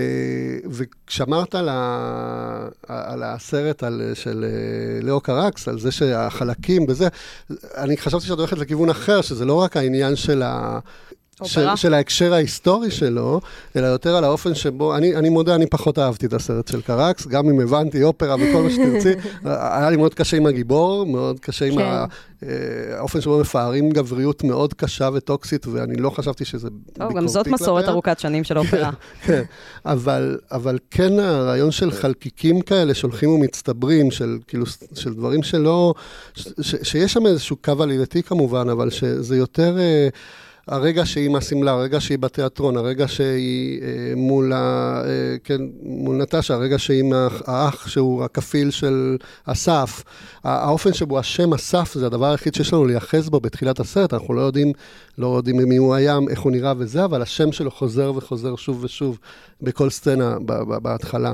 וכשאמרת על, ה, על הסרט על, של לאו קרקס, על זה שהחלקים בזה, אני חשבתי שאת הולכת לכיוון אחר, שזה לא רק העניין של ה... של, של ההקשר ההיסטורי שלו, אלא יותר על האופן שבו, אני, אני מודה, אני פחות אהבתי את הסרט של קרקס, גם אם הבנתי אופרה וכל מה שתרצי, היה לי מאוד קשה עם הגיבור, מאוד קשה עם ה, האופן שבו מפארים גבריות מאוד קשה וטוקסית, ואני לא חשבתי שזה ביקורתי כלפיה.
גם זאת מסורת ארוכת שנים של אופרה.
כן, אבל, אבל כן הרעיון של חלקיקים כאלה, שהולכים ומצטברים, של, כאילו, של דברים שלא, ש, ש, שיש שם איזשהו קו עלילתי כמובן, אבל שזה יותר... הרגע שהיא מהסמלה, הרגע שהיא בתיאטרון, הרגע שהיא אה, מול, ה, אה, כן, מול נטשה, הרגע שהיא מהאח שהוא הכפיל של אסף, האופן שבו השם אסף זה הדבר היחיד שיש לנו לייחס בו בתחילת הסרט, אנחנו לא יודעים, לא יודעים מי הוא היה, איך הוא נראה וזה, אבל השם שלו חוזר וחוזר שוב ושוב בכל סצנה בהתחלה.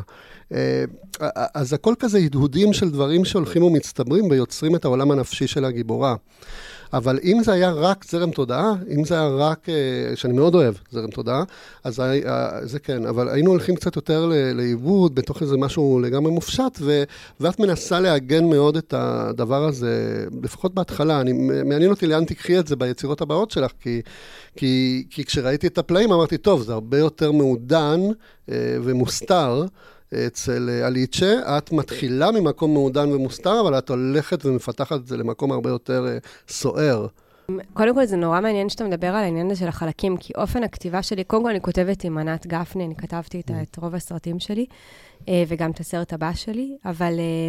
אז הכל כזה הדהודים של דברים שהולכים ומצטברים ויוצרים את העולם הנפשי של הגיבורה. אבל אם זה היה רק זרם תודעה, אם זה היה רק, שאני מאוד אוהב זרם תודעה, אז זה כן, אבל היינו הולכים קצת יותר לאיבוד, בתוך איזה משהו לגמרי מופשט, ואת מנסה להגן מאוד את הדבר הזה, לפחות בהתחלה. אני, מעניין אותי לאן תקחי את זה ביצירות הבאות שלך, כי, כי, כי כשראיתי את הפלאים אמרתי, טוב, זה הרבה יותר מעודן ומוסתר, אצל אליצ'ה, את מתחילה ממקום מעודן ומוסתר, אבל את הולכת ומפתחת את זה למקום הרבה יותר סוער.
קודם כל זה נורא מעניין שאתה מדבר על העניין הזה של החלקים, כי אופן הכתיבה שלי, קודם כל אני כותבת עם ענת גפני, אני כתבתי איתה את רוב הסרטים שלי, וגם את הסרט הבא שלי, אבל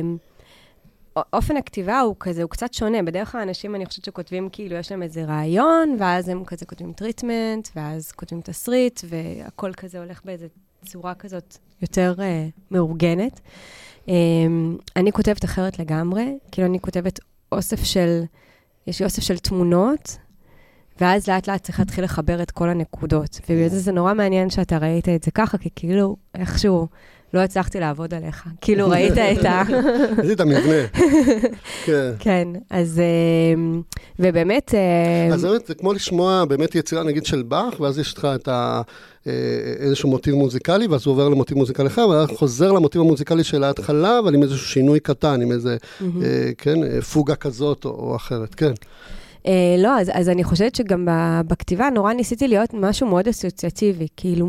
אופן הכתיבה הוא כזה, הוא קצת שונה. בדרך כלל האנשים אני חושבת שכותבים כאילו יש להם איזה רעיון, ואז הם כזה כותבים טריטמנט, ואז כותבים תסריט, והכל כזה הולך באיזה צורה כזאת יותר uh, מאורגנת. Um, אני כותבת אחרת לגמרי, כאילו אני כותבת אוסף של, יש לי אוסף של תמונות, ואז לאט לאט צריך להתחיל לחבר את כל הנקודות. ובגלל זה זה נורא מעניין שאתה ראית את זה ככה, כי כאילו איכשהו לא הצלחתי לעבוד עליך. כאילו ראית את ה...
ראית את המבנה. כן.
כן, אז... ובאמת...
אז באמת, זה כמו לשמוע באמת יצירה, נגיד, של באך, ואז יש לך את ה... איזשהו מוטיב מוזיקלי, ואז הוא עובר למוטיב מוזיקלי אחר, ואז חוזר למוטיב המוזיקלי של ההתחלה, אבל עם איזשהו שינוי קטן, עם איזה, כן, פוגה כזאת או אחרת, כן.
לא, אז, אז אני חושבת שגם בכתיבה נורא ניסיתי להיות משהו מאוד אסוציאטיבי, כאילו,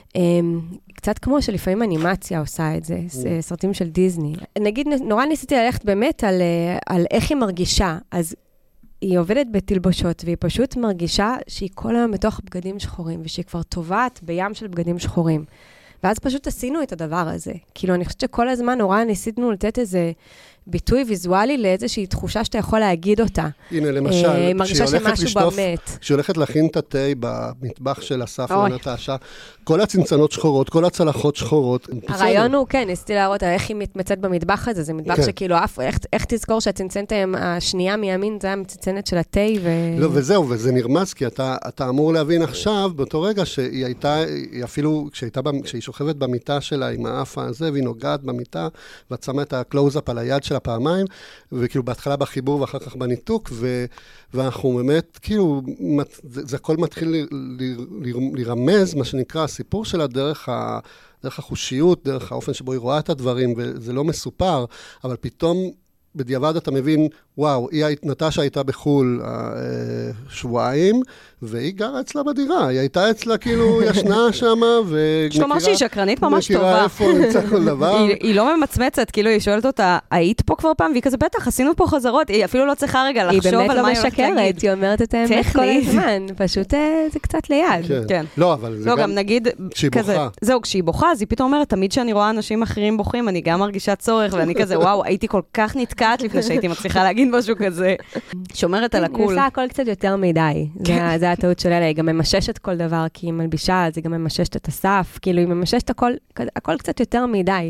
קצת כמו שלפעמים אנימציה עושה את זה, סרטים של דיזני. נגיד, נורא ניסיתי ללכת באמת על, על איך היא מרגישה, אז היא עובדת בתלבושות, והיא פשוט מרגישה שהיא כל היום בתוך בגדים שחורים, ושהיא כבר טובעת בים של בגדים שחורים. ואז פשוט עשינו את הדבר הזה. כאילו, אני חושבת שכל הזמן נורא ניסיתנו לתת איזה ביטוי ויזואלי לאיזושהי תחושה שאתה יכול להגיד אותה.
הנה, למשל,
מרגישה שמשהו באמת.
כשהיא הולכת להכין את התה במטבח של אסף ונטשה, כל הצנצנות שחורות, כל הצלחות שחורות.
הרעיון הוא, כן, ניסיתי להראות איך היא מתמצאת במטבח הזה, זה מטבח שכאילו, איך תזכור שהצנצנת השנייה מימין, זה המצנצנת של התה ו...
לא, וזהו, וזה נרמז, כי אתה אמור להבין עכשיו, באותו רגע שהיא הייתה, היא אפילו, כשהיא שוכבת במיטה שלה עם האף הזה, והיא נוגעת במיטה, ואת שמה את הקלוז-אפ על היד שלה פעמיים, וכאילו בהתחלה בחיבור ואחר כך בניתוק, ו, ואנחנו באמת, כאילו, זה, זה הכל מתחיל ל, ל, ל, לרמז, מה שנקרא, הסיפור שלה דרך, ה, דרך החושיות, דרך האופן שבו היא רואה את הדברים, וזה לא מסופר, אבל פתאום בדיעבד אתה מבין, וואו, היא, נטשה הייתה בחול אה, שבועיים, והיא גרה אצלה בדירה, היא הייתה אצלה כאילו ישנה שמה, ומכירה...
יש לומר שהיא שקרנית ממש טובה.
מכירה איפה נמצא כל דבר.
היא, היא לא ממצמצת, כאילו היא שואלת אותה, היית פה כבר פעם? והיא כזה, בטח, עשינו פה חזרות, היא אפילו לא צריכה רגע לחשוב על מה היא הולכת להגיד.
היא באמת לא משקרת, היא אומרת את האמת כל הזמן, פשוט זה קצת ליד.
כן. כן. לא, אבל זה
לא,
גם...
גם נגיד,
כשהיא
כזה,
בוכה.
זהו, כשהיא בוכה, אז היא פתאום אומרת, תמיד שאני רואה אנשים אחרים בוכים, אני גם מרגישה צורך, ואני כזה, וואו, הייתי כל כך נתקעת לפני שהייתי מצליחה להגיד משהו כזה. שומרת על הכול.
היא עושה הכל קצת יותר מדי. זה הטעות שלה, היא גם ממששת כל דבר, כי היא מלבישה, אז היא גם ממששת את הסף, כאילו היא ממששת הכל, הכל קצת יותר מדי,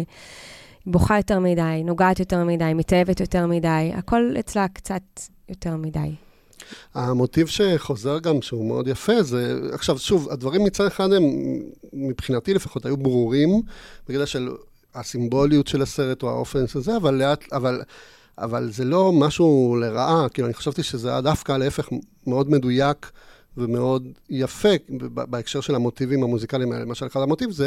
ובוכה יותר מדי, נוגעת יותר מדי, מתאהבת יותר מדי, הכל אצלה קצת יותר מדי.
המוטיב שחוזר גם, שהוא מאוד יפה, זה, עכשיו שוב, הדברים מצד אחד הם, מבחינתי לפחות, היו ברורים, בגלל של הסימבוליות של הסרט או האופן הזה, אבל לאט, אבל... אבל זה לא משהו לרעה, כאילו אני חשבתי שזה היה דווקא להפך מאוד מדויק ומאוד יפה בהקשר של המוטיבים המוזיקליים האלה. למשל, אחד המוטיב זה,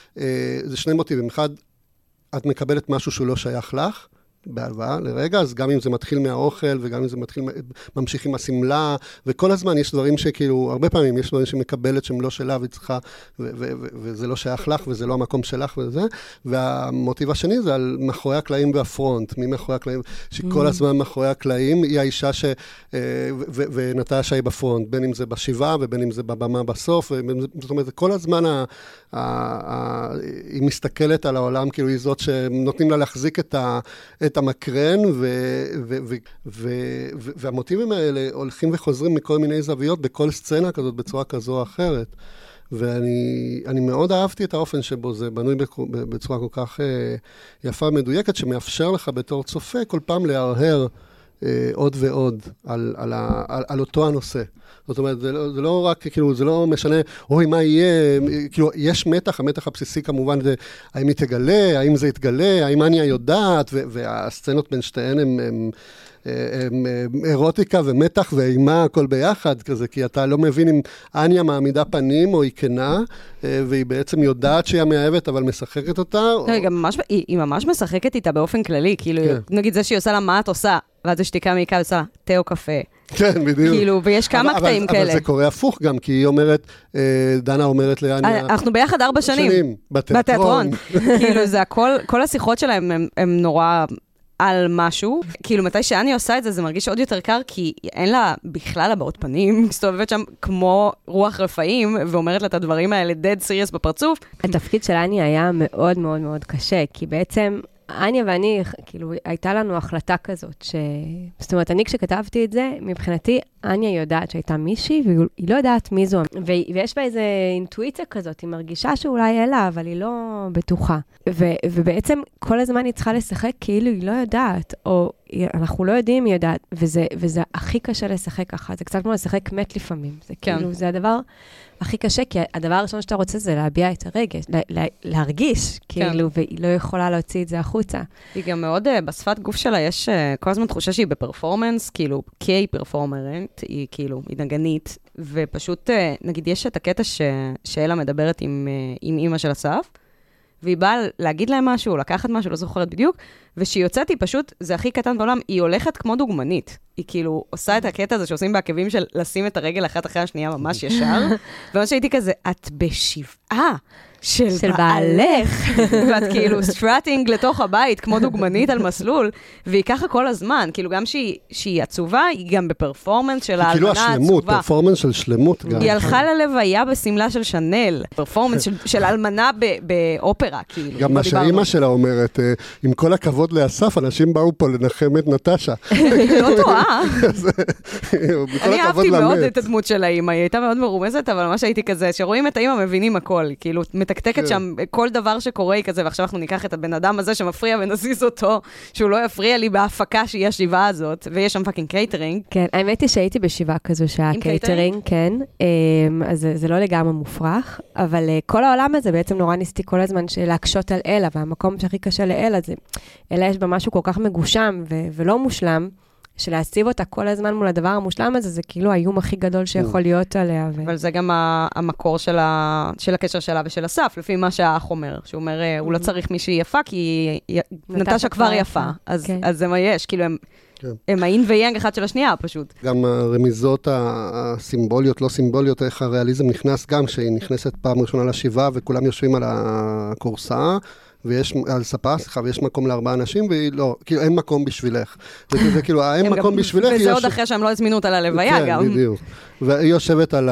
זה שני מוטיבים. אחד, את מקבלת משהו שהוא לא שייך לך, בהלוואה לרגע, אז גם אם זה מתחיל מהאוכל, וגם אם זה מתחיל, ממשיך עם הסמלה, וכל הזמן יש דברים שכאילו, הרבה פעמים יש דברים שמקבלת שהם לא שלה, והיא צריכה, ו- ו- ו- וזה לא שייך לך, וזה לא המקום שלך וזה, והמוטיב השני זה על מאחורי הקלעים והפרונט, מי מאחורי הקלעים, שכל הזמן מאחורי הקלעים, היא האישה ש... ו- ונטשה היא בפרונט, בין אם זה בשבעה, ובין אם זה בבמה בסוף, זאת אומרת, כל הזמן ה- ה- ה- היא מסתכלת על העולם, כאילו היא זאת שנותנים לה להחזיק את ה... את המקרן, ו- ו- ו- ו- ו- והמוטיבים האלה הולכים וחוזרים מכל מיני זוויות, בכל סצנה כזאת, בצורה כזו או אחרת. ואני אני מאוד אהבתי את האופן שבו זה בנוי בצורה כל כך יפה ומדויקת, שמאפשר לך בתור צופה כל פעם להרהר עוד ועוד על, על, ה, על, על אותו הנושא. זאת אומרת, זה לא, זה לא רק, כאילו, זה לא משנה, אוי, מה יהיה, כאילו, יש מתח, המתח הבסיסי כמובן, זה, האם היא תגלה, האם זה יתגלה, האם אניה יודעת, ו, והסצנות בין שתיהן הם, הם, הם, הם אירוטיקה ומתח ואימה, הכל ביחד כזה, כי אתה לא מבין אם אניה מעמידה פנים או היא כנה, והיא בעצם יודעת שהיא המאהבת, אבל משחקת אותה.
לא, היא גם ממש, היא, היא ממש משחקת איתה באופן כללי, כאילו, כן. נגיד זה שהיא עושה לה, מה את עושה? ואז יש שתיקה מעיקה ועושה לה, תה או קפה.
כן, בדיוק.
כאילו, ויש כמה
אבל,
קטעים
אבל,
כאלה.
אבל זה קורה הפוך גם, כי היא אומרת, דנה אומרת לאניה...
אנחנו ביחד ארבע שנים.
שנים, בתיאטרון.
כאילו, זה הכל, כל השיחות שלהם הם, הם נורא על משהו. כאילו, מתי שאני עושה את זה, זה מרגיש עוד יותר קר, כי אין לה בכלל הבעות פנים, מסתובבת שם כמו רוח רפאים, ואומרת לה את הדברים האלה, dead serious בפרצוף.
התפקיד של אניה היה מאוד מאוד מאוד קשה, כי בעצם... אניה ואני, כאילו, הייתה לנו החלטה כזאת, ש... זאת אומרת, אני כשכתבתי את זה, מבחינתי, אניה יודעת שהייתה מישהי, והיא לא יודעת מי זו. ו... ויש בה איזו אינטואיציה כזאת, היא מרגישה שאולי אלה, אבל היא לא בטוחה. ו... ובעצם, כל הזמן היא צריכה לשחק כאילו היא לא יודעת, או אנחנו לא יודעים אם היא יודעת, וזה, וזה הכי קשה לשחק ככה. זה קצת כמו לשחק מת לפעמים. זה כן. כאילו, זה הדבר... הכי קשה, כי הדבר הראשון שאתה רוצה זה להביע את הרגש, לה, להרגיש, כן. כאילו, והיא לא יכולה להוציא את זה החוצה.
היא גם מאוד, בשפת גוף שלה יש כל הזמן תחושה שהיא בפרפורמנס, כאילו, קיי פרפורמרנט, היא כאילו, היא נגנית, ופשוט, נגיד, יש את הקטע ש, שאלה מדברת עם, עם אמא של אסף, והיא באה להגיד להם משהו, לקחת משהו, לא זוכרת בדיוק, ושהיא יוצאת, היא פשוט, זה הכי קטן בעולם, היא הולכת כמו דוגמנית. היא כאילו עושה את הקטע הזה שעושים בעקבים של לשים את הרגל אחת אחרי השנייה ממש ישר, ומה שהייתי כזה, את בשבעה של, של בעלך, ואת כאילו סטרטינג לתוך הבית, כמו דוגמנית על מסלול, והיא ככה כל הזמן, כאילו גם שהיא, שהיא עצובה, היא גם בפרפורמנס של האלמנה עצובה.
כאילו השלמות, פרפורמנס של שלמות גם.
היא הלכה ללוויה בסמלה של שנל, פרפורמנס של, של אלמנה ב, באופרה, כאילו.
גם מה שהאימא שלה אומרת, עם כל הכבוד לאסף, אנשים באו פה לנחם את נטשה.
לא טועה. אני אהבתי מאוד את הדמות של האימא, היא הייתה מאוד מרומזת, אבל מה שהייתי כזה, שרואים את האימא מבינים הכל, כאילו מתקתקת שם כל דבר שקורה כזה, ועכשיו אנחנו ניקח את הבן אדם הזה שמפריע ונזיז אותו, שהוא לא יפריע לי בהפקה שהיא השבעה הזאת, ויש שם פאקינג קייטרינג.
כן, האמת היא שהייתי בשבעה כזו שהיה קייטרינג, כן, אז זה לא לגמרי מופרך, אבל כל העולם הזה בעצם נורא ניסתי כל הזמן להקשות על אלה, והמקום שהכי קשה לאלה, אלה יש בה משהו כל כך מגושם ולא מושלם, שלהציב אותה כל הזמן מול הדבר המושלם הזה, זה כאילו האיום הכי גדול שיכול להיות עליה.
אבל זה גם המקור של הקשר שלה ושל אסף, לפי מה שהאח אומר, שהוא אומר, הוא לא צריך מישהי יפה, כי נטשה כבר יפה, אז זה מה יש, כאילו הם האין ויאנג אחד של השנייה, פשוט.
גם הרמיזות הסימבוליות, לא סימבוליות, איך הריאליזם נכנס גם, שהיא נכנסת פעם ראשונה לשבעה, וכולם יושבים על הקורסה, ויש, על ספה, סליחה, ויש מקום לארבעה אנשים, והיא לא, כאילו, אין מקום בשבילך. זה כזה, כאילו, אין מקום בשבילך.
וזה עוד אחרי שהם לא הזמינו אותה ללוויה גם.
כן, בדיוק. והיא יושבת על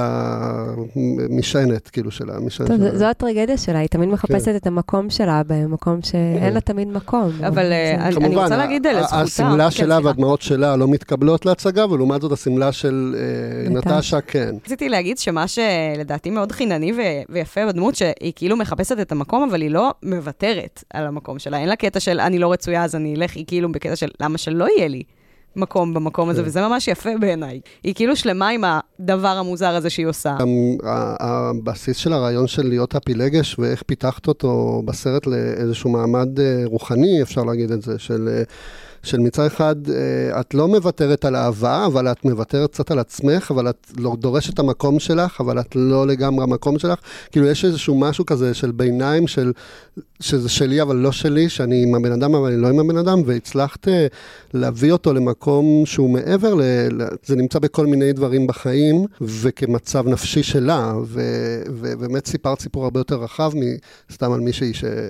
המשענת, כאילו, שלה.
טוב, זו הטרגדיה שלה, היא תמיד מחפשת את המקום שלה, במקום שאין לה תמיד מקום.
אבל אני רוצה להגיד לזכותה.
הסמלה שלה והדמעות שלה לא מתקבלות להצגה, ולעומת זאת הסמלה של נטשה, כן.
רציתי להגיד שמה שלדעתי מאוד חינני ויפה בדמות, שהיא כאילו מחפשת את המקום, אבל היא לא מוותרת על המקום שלה. אין לה קטע של אני לא רצויה, אז אני אלך, היא כאילו בקטע של למה שלא יהיה לי מקום במקום הזה, וזה ממש יפה בעיניי. היא כאילו שלמה עם הדבר המוזר הזה שהיא עושה.
הבסיס של הרעיון של להיות הפילגש, ואיך פיתחת אותו בסרט לאיזשהו מעמד רוחני, אפשר להגיד את זה, של... של מצד אחד, את לא מוותרת על אהבה, אבל את מוותרת קצת על עצמך, אבל את לא דורשת את המקום שלך, אבל את לא לגמרי המקום שלך. כאילו יש איזשהו משהו כזה של ביניים, של, שזה שלי אבל לא שלי, שאני עם הבן אדם אבל אני לא עם הבן אדם, והצלחת להביא אותו למקום שהוא מעבר, ל, זה נמצא בכל מיני דברים בחיים, וכמצב נפשי שלה, ו, ובאמת סיפרת סיפור הרבה יותר רחב, מסתם על מישהי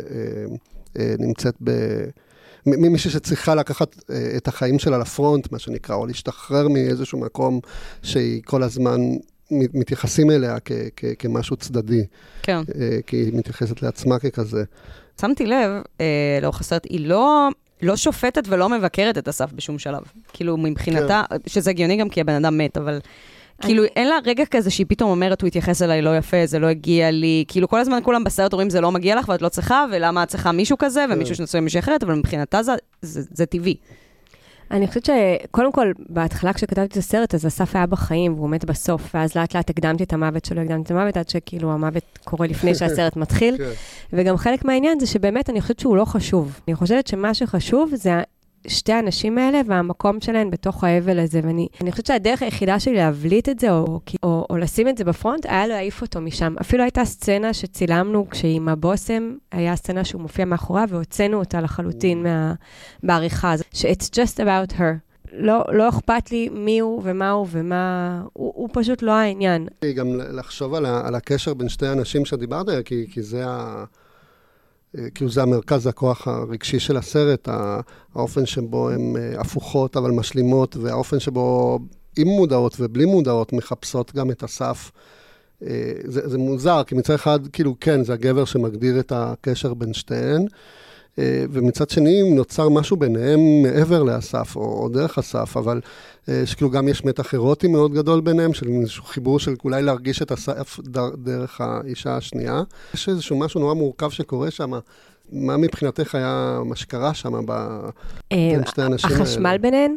שנמצאת ב... מישהי שצריכה לקחת את החיים שלה לפרונט, מה שנקרא, או להשתחרר מאיזשהו מקום שהיא כל הזמן מתייחסים אליה כ- כ- כמשהו צדדי.
כן.
כי היא מתייחסת לעצמה ככזה.
שמתי לב, אה, לאורך הסרט, היא לא, לא שופטת ולא מבקרת את אסף בשום שלב. כאילו, מבחינתה, כן. שזה הגיוני גם כי הבן אדם מת, אבל... כאילו, אין לה רגע כזה שהיא פתאום אומרת, הוא התייחס אליי לא יפה, זה לא הגיע לי. כאילו, כל הזמן כולם בסרט אומרים, זה לא מגיע לך ואת לא צריכה, ולמה את צריכה מישהו כזה, ומישהו שנצא מישהו אחרת, אבל מבחינתה זה, זה, זה טבעי.
אני חושבת שקודם כל, בהתחלה כשכתבתי את הסרט, אז אסף היה בחיים, והוא מת בסוף, ואז לאט לאט הקדמתי את המוות שלו, הקדמתי את המוות, עד שכאילו המוות קורה לפני שהסרט מתחיל. וגם חלק מהעניין זה שבאמת אני חושבת שהוא לא חשוב. אני חושבת שמה שחשוב זה שתי האנשים האלה והמקום שלהם בתוך האבל הזה, ואני אני חושבת שהדרך היחידה שלי להבליט את זה, או, או, או לשים את זה בפרונט, היה להעיף אותו משם. אפילו הייתה סצנה שצילמנו כשעם הבוסם, היה סצנה שהוא מופיע מאחורה, והוצאנו אותה לחלוטין מה, בעריכה הזאת, ש-it's just about her. לא, לא אכפת לי מי הוא ומה הוא ומה... הוא, הוא פשוט לא העניין.
גם לחשוב על, ה, על הקשר בין שתי אנשים שדיברת, כי, כי זה ה... כאילו זה המרכז הכוח הרגשי של הסרט, האופן שבו הן הפוכות אבל משלימות, והאופן שבו עם מודעות ובלי מודעות מחפשות גם את הסף. זה, זה מוזר, כי מצד אחד, כאילו כן, זה הגבר שמגדיר את הקשר בין שתיהן, ומצד שני נוצר משהו ביניהם מעבר לאסף, או, או דרך הסף, אבל שכאילו גם יש מתח אירוטי מאוד גדול ביניהם, של איזשהו חיבור של אולי להרגיש את הסף דרך האישה השנייה. יש איזשהו משהו נורא מורכב שקורה שם. מה מבחינתך היה מה שקרה שם בין שתי אנשים האלה?
החשמל ביניהן?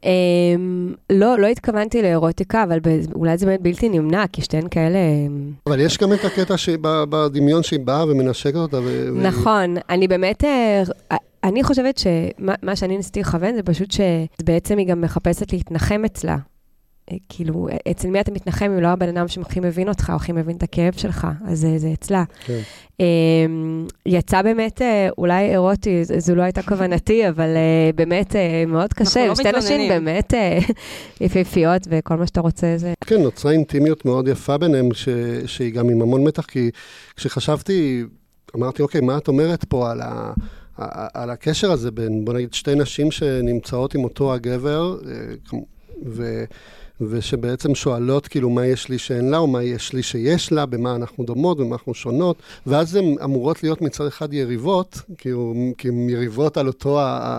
לא, לא התכוונתי לאירוטיקה, אבל אולי זה באמת בלתי נמנע, כי שתיהן כאלה...
אבל יש גם את הקטע בדמיון שהיא באה ומנשקת אותה.
נכון, אני באמת... אני חושבת שמה שאני ניסיתי לכוון זה פשוט שבעצם היא גם מחפשת להתנחם אצלה. כאילו, אצל מי אתה מתנחם אם לא הבן אדם שהכי מבין אותך, או הכי מבין את הכאב שלך, אז זה, זה אצלה. כן. יצא באמת, אולי אירוטי, זו לא הייתה כוונתי, אבל באמת מאוד קשה,
לא
שתי נשים באמת יפהפיות, וכל מה שאתה רוצה זה...
כן, נוצרה אינטימיות מאוד יפה ביניהם, ש... שהיא גם עם המון מתח, כי כשחשבתי, אמרתי, אוקיי, מה את אומרת פה על ה... על הקשר הזה בין, בוא נגיד, שתי נשים שנמצאות עם אותו הגבר, ו... ושבעצם שואלות כאילו מה יש לי שאין לה, או מה יש לי שיש לה, במה אנחנו דומות, במה אנחנו שונות, ואז הן אמורות להיות מצד אחד יריבות, כאילו, כי הן יריבות על אותו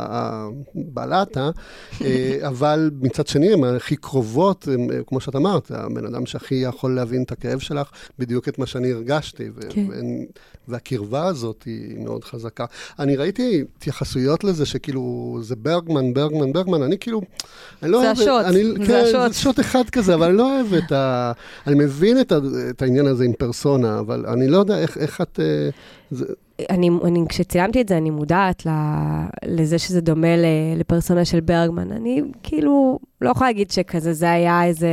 הבלטה, אבל מצד שני הן הכי קרובות, כמו שאת אמרת, הבן אדם שהכי יכול להבין את הכאב שלך, בדיוק את מה שאני הרגשתי, כן. והקרבה הזאת היא מאוד חזקה. אני ראיתי התייחסויות לזה שכאילו, זה ברגמן, ברגמן, ברגמן, אני כאילו, אני לא אוהב...
זה השוט,
אני,
זה
כן,
השוט.
זה שוט אחד כזה, אבל אני לא אוהב את ה... אני מבין את, ה... את העניין הזה עם פרסונה, אבל אני לא יודע איך, איך את... זה...
אני, אני, כשצילמתי את זה, אני מודעת לזה שזה דומה לפרסונה של ברגמן. אני כאילו לא יכולה להגיד שכזה, זה היה איזה...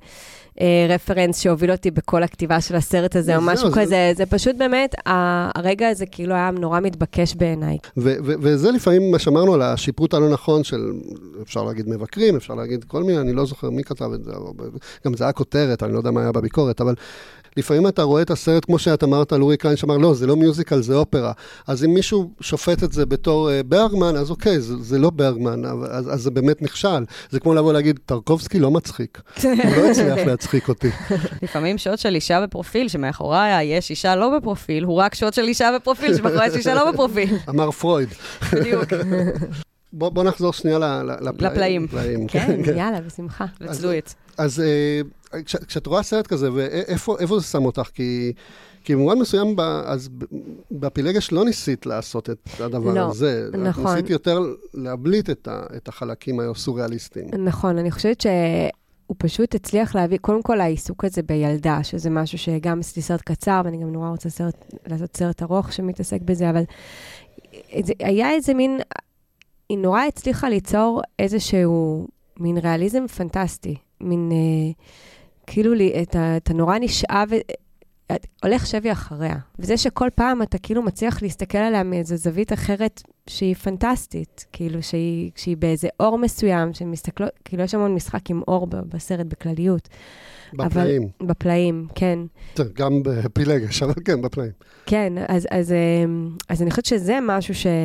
רפרנס שהוביל אותי בכל הכתיבה של הסרט הזה, או משהו כזה, זה פשוט באמת, הרגע הזה כאילו היה נורא מתבקש בעיניי.
וזה לפעמים מה שאמרנו על השיפוט הלא נכון של, אפשר להגיד מבקרים, אפשר להגיד כל מיני, אני לא זוכר מי כתב את זה, גם זה היה כותרת, אני לא יודע מה היה בביקורת, אבל לפעמים אתה רואה את הסרט, כמו שאת אמרת על אורי קליין, שאמר, לא, זה לא מיוזיקל, זה אופרה. אז אם מישהו שופט את זה בתור ברגמן, אז אוקיי, זה, זה לא ברגמן, אז, אז זה באמת נכשל. זה כמו לבוא להגיד, טרקובסקי לא מצחיק. הוא לא הצליח להצחיק אותי. לפעמים
שוט של אישה בפרופיל, שמאחורי יש אישה לא בפרופיל, הוא רק שוט של אישה בפרופיל, שמאחורי יש אישה לא בפרופיל.
אמר פרויד.
בדיוק.
בוא, בוא נחזור שנייה
לפלאים.
כן, יאללה, בשמחה.
Let's do it.
אז כש, כשאת רואה סרט כזה, ואיפה איפה זה שם אותך? כי, כי במובן מסוים, אז בפילגש לא ניסית לעשות את הדבר
לא,
הזה.
נכון.
ניסית יותר להבליט את, ה, את החלקים הסוריאליסטיים.
נכון, אני חושבת שהוא פשוט הצליח להביא, קודם כל העיסוק הזה בילדה, שזה משהו שגם עשיתי סרט קצר, ואני גם נורא רוצה סרט, לעשות סרט ארוך שמתעסק בזה, אבל זה, היה איזה מין, היא נורא הצליחה ליצור איזשהו מין ריאליזם פנטסטי, מין... כאילו לי, אתה, אתה נורא נשאב, הולך שבי אחריה. וזה שכל פעם אתה כאילו מצליח להסתכל עליה מאיזו זווית אחרת שהיא פנטסטית, כאילו שהיא, שהיא באיזה אור מסוים, שמסתכלות, כאילו יש המון משחק עם אור בסרט בכלליות.
בפלאים.
אבל, בפלאים, כן.
גם בפילגש, אבל כן, בפלאים.
כן, אז, אז, אז אני חושבת שזה משהו ש...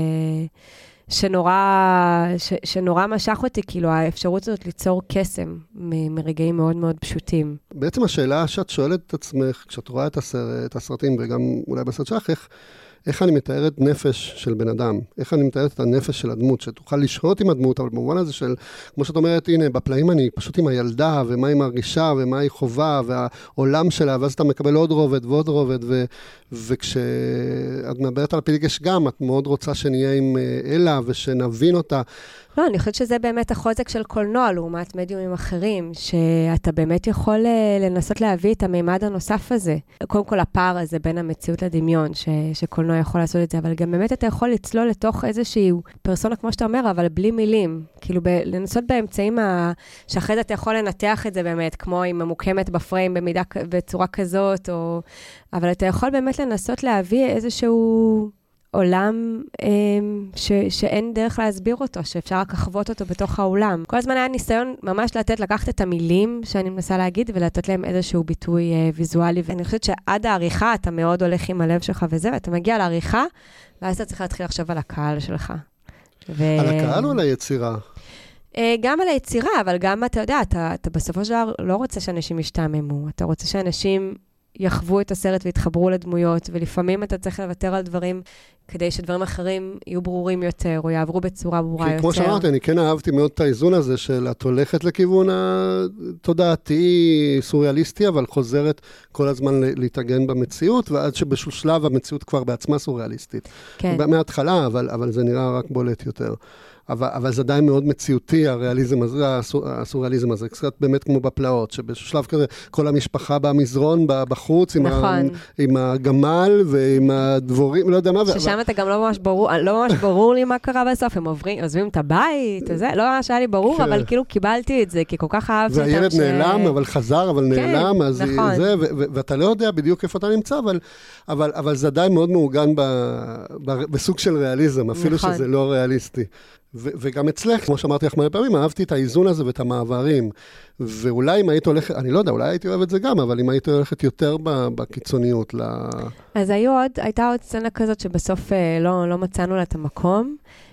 שנורא, ש, שנורא משך אותי, כאילו האפשרות הזאת ליצור קסם מ, מרגעים מאוד מאוד פשוטים.
בעצם השאלה שאת שואלת את עצמך, כשאת רואה את, הסרט, את הסרטים, וגם אולי בסרט שלך, איך, איך אני מתארת נפש של בן אדם? איך אני מתארת את הנפש של הדמות? שתוכל לשהות עם הדמות, אבל במובן הזה של, כמו שאת אומרת, הנה, בפלאים אני פשוט עם הילדה, ומה היא מרגישה, ומה היא חובה, והעולם שלה, ואז אתה מקבל עוד רובד ועוד רובד, ו, וכשאת מדברת על הפילגש גם, את מאוד רוצה שנהיה עם אלה, ושנבין אותה.
לא, אני חושבת שזה באמת החוזק של קולנוע, לעומת מדיומים אחרים, שאתה באמת יכול לנסות להביא את המימד הנוסף הזה. קודם כל, הפער הזה בין המציאות לדמיון, ש, שקולנוע יכול לעשות את זה, אבל גם באמת אתה יכול לצלול לתוך איזושהי פרסונה, כמו שאתה אומר, אבל בלי מילים. כאילו, ב, לנסות באמצעים ה... שאחרי זה אתה יכול לנתח את זה באמת, כמו היא ממוקמת בפריים במידה, בצורה כזאת, או... אבל אתה יכול באמת לנסות להביא איזשהו... עולם ש, שאין דרך להסביר אותו, שאפשר רק לחוות אותו בתוך העולם. כל הזמן היה ניסיון ממש לתת, לקחת את המילים שאני מנסה להגיד, ולתת להם איזשהו ביטוי ויזואלי, ואני חושבת שעד העריכה אתה מאוד הולך עם הלב שלך וזה, ואתה מגיע לעריכה, ואז אתה צריך להתחיל לחשוב על הקהל שלך.
ו... על הקהל או על היצירה?
גם על היצירה, אבל גם אתה יודע, אתה, אתה בסופו של דבר לא רוצה שאנשים ישתעממו, אתה רוצה שאנשים... יחוו את הסרט והתחברו לדמויות, ולפעמים אתה צריך לוותר על דברים, כדי שדברים אחרים יהיו ברורים יותר, או יעברו בצורה ברורה יותר.
כי כמו שאמרתי, אני כן אהבתי מאוד את האיזון הזה, של את הולכת לכיוון התודעתי, סוריאליסטי, אבל חוזרת כל הזמן להתאגן במציאות, ועד שבשול שלב המציאות כבר בעצמה סוריאליסטית. כן. מההתחלה, אבל, אבל זה נראה רק בולט יותר. אבל, אבל זה עדיין מאוד מציאותי, הריאליזם הזה, הסוריאליזם הזה, קצת באמת כמו בפלאות, שבשלב כזה כל המשפחה במזרון, בחוץ, עם, נכון. ה, עם הגמל ועם הדבורים, לא יודע מה.
ששם שם אתה גם לא ממש ברור, לא ממש ברור לי מה קרה בסוף, הם עוברים, עוזבים את הבית, זה לא ממש היה לי ברור, אבל כאילו קיבלתי את זה, כי כל כך אהבתי אותם.
והילד נעלם, אבל חזר, אבל נעלם, אז זה, ואתה לא יודע בדיוק איפה אתה נמצא, אבל זה עדיין מאוד מעוגן בסוג של ריאליזם, אפילו שזה לא ריאליסטי. וגם אצלך, כמו שאמרתי לך מלא פעמים, אהבתי את האיזון הזה ואת המעברים, ואולי אם היית הולכת, אני לא יודע, אולי הייתי אוהב את זה גם, אבל אם היית הולכת יותר בקיצוניות ל...
אז היו עוד, הייתה עוד סצנה כזאת שבסוף לא, לא מצאנו לה את המקום.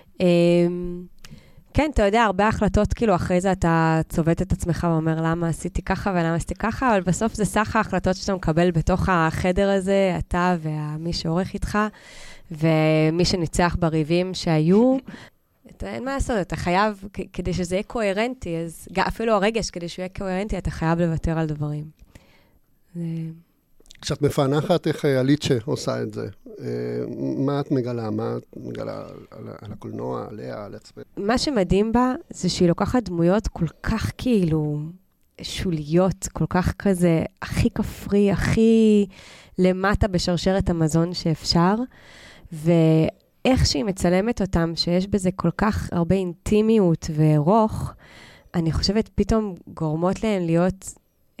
כן, אתה יודע, הרבה החלטות, כאילו, אחרי זה אתה צובט את עצמך ואומר, למה עשיתי ככה ולמה עשיתי ככה, אבל בסוף זה סך ההחלטות שאתה מקבל בתוך החדר הזה, אתה ומי שעורך איתך, ומי שניצח בריבים שהיו, אין מה לעשות, אתה חייב, כדי שזה יהיה קוהרנטי, אז אפילו הרגש, כדי שהוא יהיה קוהרנטי, אתה חייב לוותר על דברים.
כשאת מפענחת איך הליצ'ה עושה את זה, מה את מגלה? מה את מגלה על הקולנוע, עליה, על עצמך?
מה שמדהים בה, זה שהיא לוקחת דמויות כל כך כאילו שוליות, כל כך כזה, הכי כפרי, הכי למטה בשרשרת המזון שאפשר, ו... איך שהיא מצלמת אותם, שיש בזה כל כך הרבה אינטימיות ורוך, אני חושבת פתאום גורמות להן להיות אה,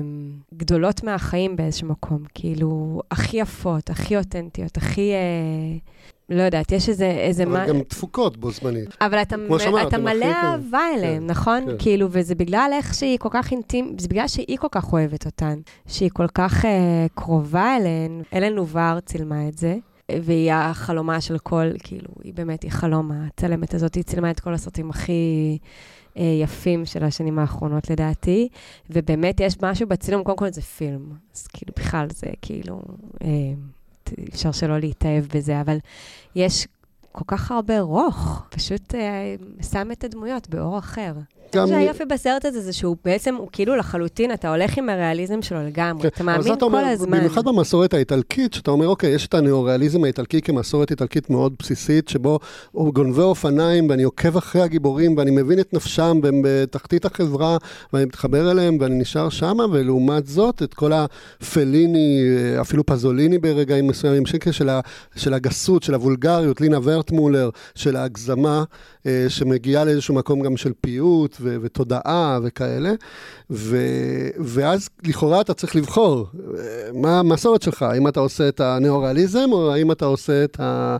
גדולות מהחיים באיזשהו מקום. כאילו, הכי יפות, הכי אותנטיות, הכי... אה, לא יודעת, יש איזה... איזה
אבל
מה...
גם תפוקות בו זמנית.
אבל אתה,
שאמרת,
אתה מלא אהבה אליהם, כן, נכון? כן. כאילו, וזה בגלל איך שהיא כל כך אינטימית, זה בגלל שהיא כל כך אוהבת אותן, שהיא כל כך אה, קרובה אליהן. אלן לובר צילמה את זה. והיא החלומה של כל, כאילו, היא באמת, היא חלום, הצלמת הזאת, היא צילמה את כל הסרטים הכי אה, יפים של השנים האחרונות, לדעתי, ובאמת יש משהו בצילום, קודם כל זה פילם, אז כאילו, בכלל זה כאילו, אה, אפשר שלא להתאהב בזה, אבל יש כל כך הרבה רוך, פשוט אה, שם את הדמויות באור אחר. מה שהיופי בסרט הזה זה שהוא בעצם, הוא כאילו לחלוטין, אתה הולך עם הריאליזם שלו לגמרי, אתה מאמין כל הזמן.
במיוחד במסורת האיטלקית, שאתה אומר, אוקיי, יש את הנאו-ריאליזם האיטלקי כמסורת איטלקית מאוד בסיסית, שבו הוא גונבי אופניים, ואני עוקב אחרי הגיבורים, ואני מבין את נפשם, והם בתחתית החברה, ואני מתחבר אליהם, ואני נשאר שמה, ולעומת זאת, את כל הפליני, אפילו פזוליני ברגעים מסוימים, של הגסות, של הוולגריות, לינה ורטמולר, של ההגזמה, שמגיעה לאיזשהו מקום גם של פיוט ו- ותודעה וכאלה, ו- ואז לכאורה אתה צריך לבחור מה המסורת שלך, האם אתה עושה את הנאו-ריאליזם, או האם אתה עושה את, ה-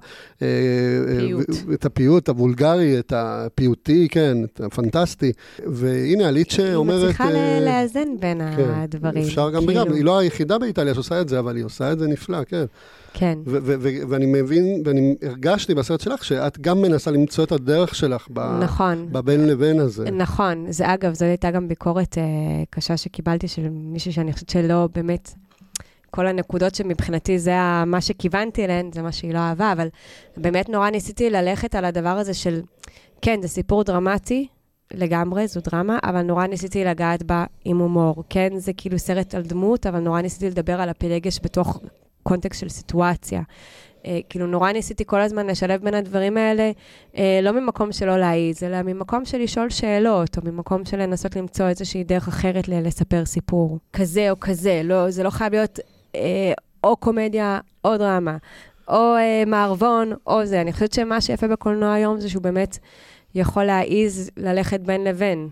פיוט.
את הפיוט, הוולגרי, את הפיוטי, כן, את הפנטסטי, והנה הליצ'ה אומרת...
היא מצליחה uh, לאזן בין כן, הדברים.
אפשר גם כאילו. בגלל, היא לא היחידה באיטליה שעושה את זה, אבל היא עושה את זה נפלא, כן.
כן.
ו- ו- ו- ואני מבין, ואני הרגשתי בסרט שלך, שאת גם מנסה למצוא את הדרך שלך ב-
נכון.
בבין לבין הזה.
נכון. זה אגב, זו הייתה גם ביקורת אה, קשה שקיבלתי של מישהו שאני חושבת שלא באמת, כל הנקודות שמבחינתי זה מה שכיוונתי אליהן, זה מה שהיא לא אהבה, אבל באמת נורא ניסיתי ללכת על הדבר הזה של, כן, זה סיפור דרמטי, לגמרי, זו דרמה, אבל נורא ניסיתי לגעת בה עם הומור. כן, זה כאילו סרט על דמות, אבל נורא ניסיתי לדבר על הפילגש בתוך קונטקסט של סיטואציה. אה, כאילו נורא ניסיתי כל הזמן לשלב בין הדברים האלה, אה, לא ממקום שלא להעיז, אלא ממקום של לשאול שאלות, או ממקום של לנסות למצוא איזושהי דרך אחרת ל- לספר סיפור. כזה או כזה, לא, זה לא חייב להיות אה, או קומדיה או דרמה, או אה, מערבון, או זה. אני חושבת שמה שיפה בקולנוע היום זה שהוא באמת יכול להעיז ללכת בין לבין.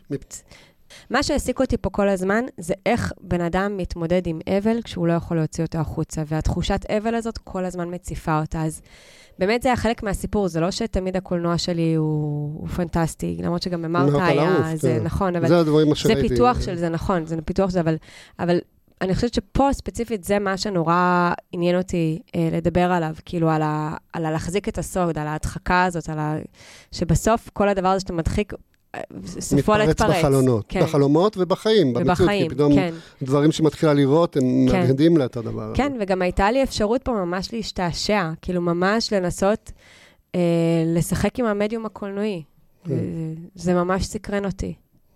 מה שהעסיק אותי פה כל הזמן, זה איך בן אדם מתמודד עם אבל כשהוא לא יכול להוציא אותו החוצה, והתחושת אבל הזאת כל הזמן מציפה אותה. אז באמת זה היה חלק מהסיפור, זה לא שתמיד הקולנוע שלי הוא, הוא פנטסטי, למרות שגם אמרת היה, זה כן. נכון, אבל
זה, הדברים
זה פיתוח של זה, נכון, זה פיתוח של, אבל, אבל אני חושבת שפה ספציפית זה מה שנורא עניין אותי אה, לדבר עליו, כאילו על, ה, על להחזיק את הסוד, על ההדחקה הזאת, על ה, שבסוף כל הדבר הזה שאתה מדחיק, סופו להתפרץ.
מתפרץ בחלונות, כן. בחלומות ובחיים, במציאות, כי פתאום כן. דברים שמתחילה לראות, הם כן. מדהדים לה את הדבר.
כן, הזה. וגם הייתה לי אפשרות פה ממש להשתעשע, כאילו ממש לנסות אה, לשחק עם המדיום הקולנועי. כן. זה ממש סקרן אותי.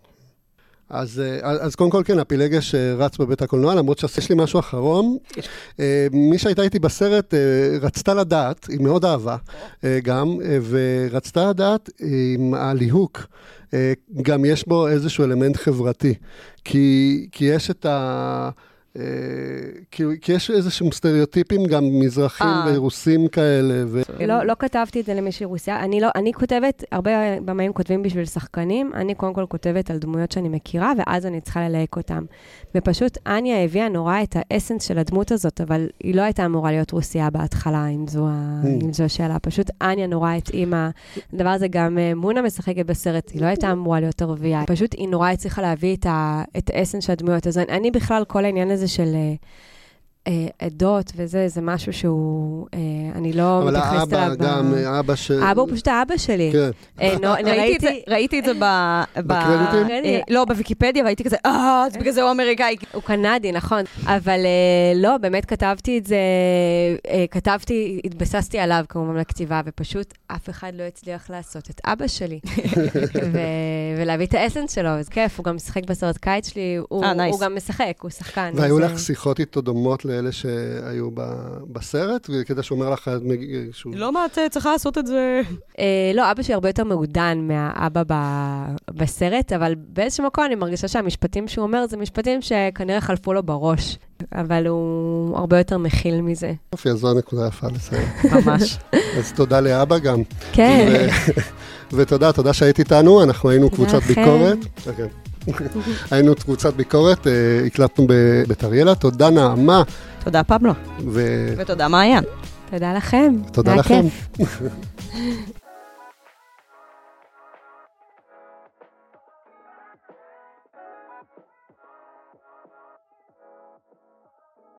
אז, אז קודם כל כן, הפילגש רץ בבית הקולנוע, למרות שיש לי משהו אחרון. מי שהייתה איתי בסרט רצתה לדעת, היא מאוד אהבה גם, ורצתה לדעת עם הליהוק, גם יש בו איזשהו אלמנט חברתי, כי, כי יש את ה... כי יש איזשהם סטריאוטיפים גם מזרחים ורוסים כאלה.
לא כתבתי את זה למישהי רוסיה, אני כותבת, הרבה במאים כותבים בשביל שחקנים, אני קודם כל כותבת על דמויות שאני מכירה, ואז אני צריכה ללהק אותם. ופשוט אניה הביאה נורא את האסנס של הדמות הזאת, אבל היא לא הייתה אמורה להיות רוסיה בהתחלה, אם זו השאלה. פשוט אניה נורא התאימה. הדבר הזה גם מונה משחקת בסרט, היא לא הייתה אמורה להיות ערבייה. פשוט היא נורא הצליחה להביא את האסנס של הדמויות. אז אני בכלל, כל העניין הזה של עדות וזה, זה משהו שהוא, אני לא מתייחסת אליו.
אבל האבא גם, האבא של...
האבא הוא פשוט האבא שלי.
ראיתי את זה בקרדיטים? לא, בוויקיפדיה, והייתי כזה, אה, אז בגלל זה הוא אמריקאי.
הוא קנדי, נכון. אבל לא, באמת כתבתי את זה, כתבתי, התבססתי עליו כמובן לכתיבה, ופשוט אף אחד לא הצליח לעשות את אבא שלי. ולהביא את האסנס שלו, אז כיף, הוא גם משחק בסרט קיץ שלי, הוא גם משחק, הוא שחקן.
והיו לך שיחות איתו דומות לאלה שהיו בסרט, כדי שאומר לך...
לא מה, צריך לעשות את זה.
לא, אבא שלי הרבה יותר מעודן מהאבא בסרט, אבל באיזשהו מקום אני מרגישה שהמשפטים שהוא אומר, זה משפטים שכנראה חלפו לו בראש, אבל הוא הרבה יותר מכיל מזה.
יופי, אז זו הנקודה יפה לסיים.
ממש.
אז תודה לאבא גם.
כן.
ותודה, תודה שהיית איתנו, אנחנו היינו קבוצת ביקורת. היינו קבוצת ביקורת, הקלטנו בבית אריאלה, תודה נעמה.
תודה פבלו. ותודה מעיין.
תודה לכם.
תודה לכם.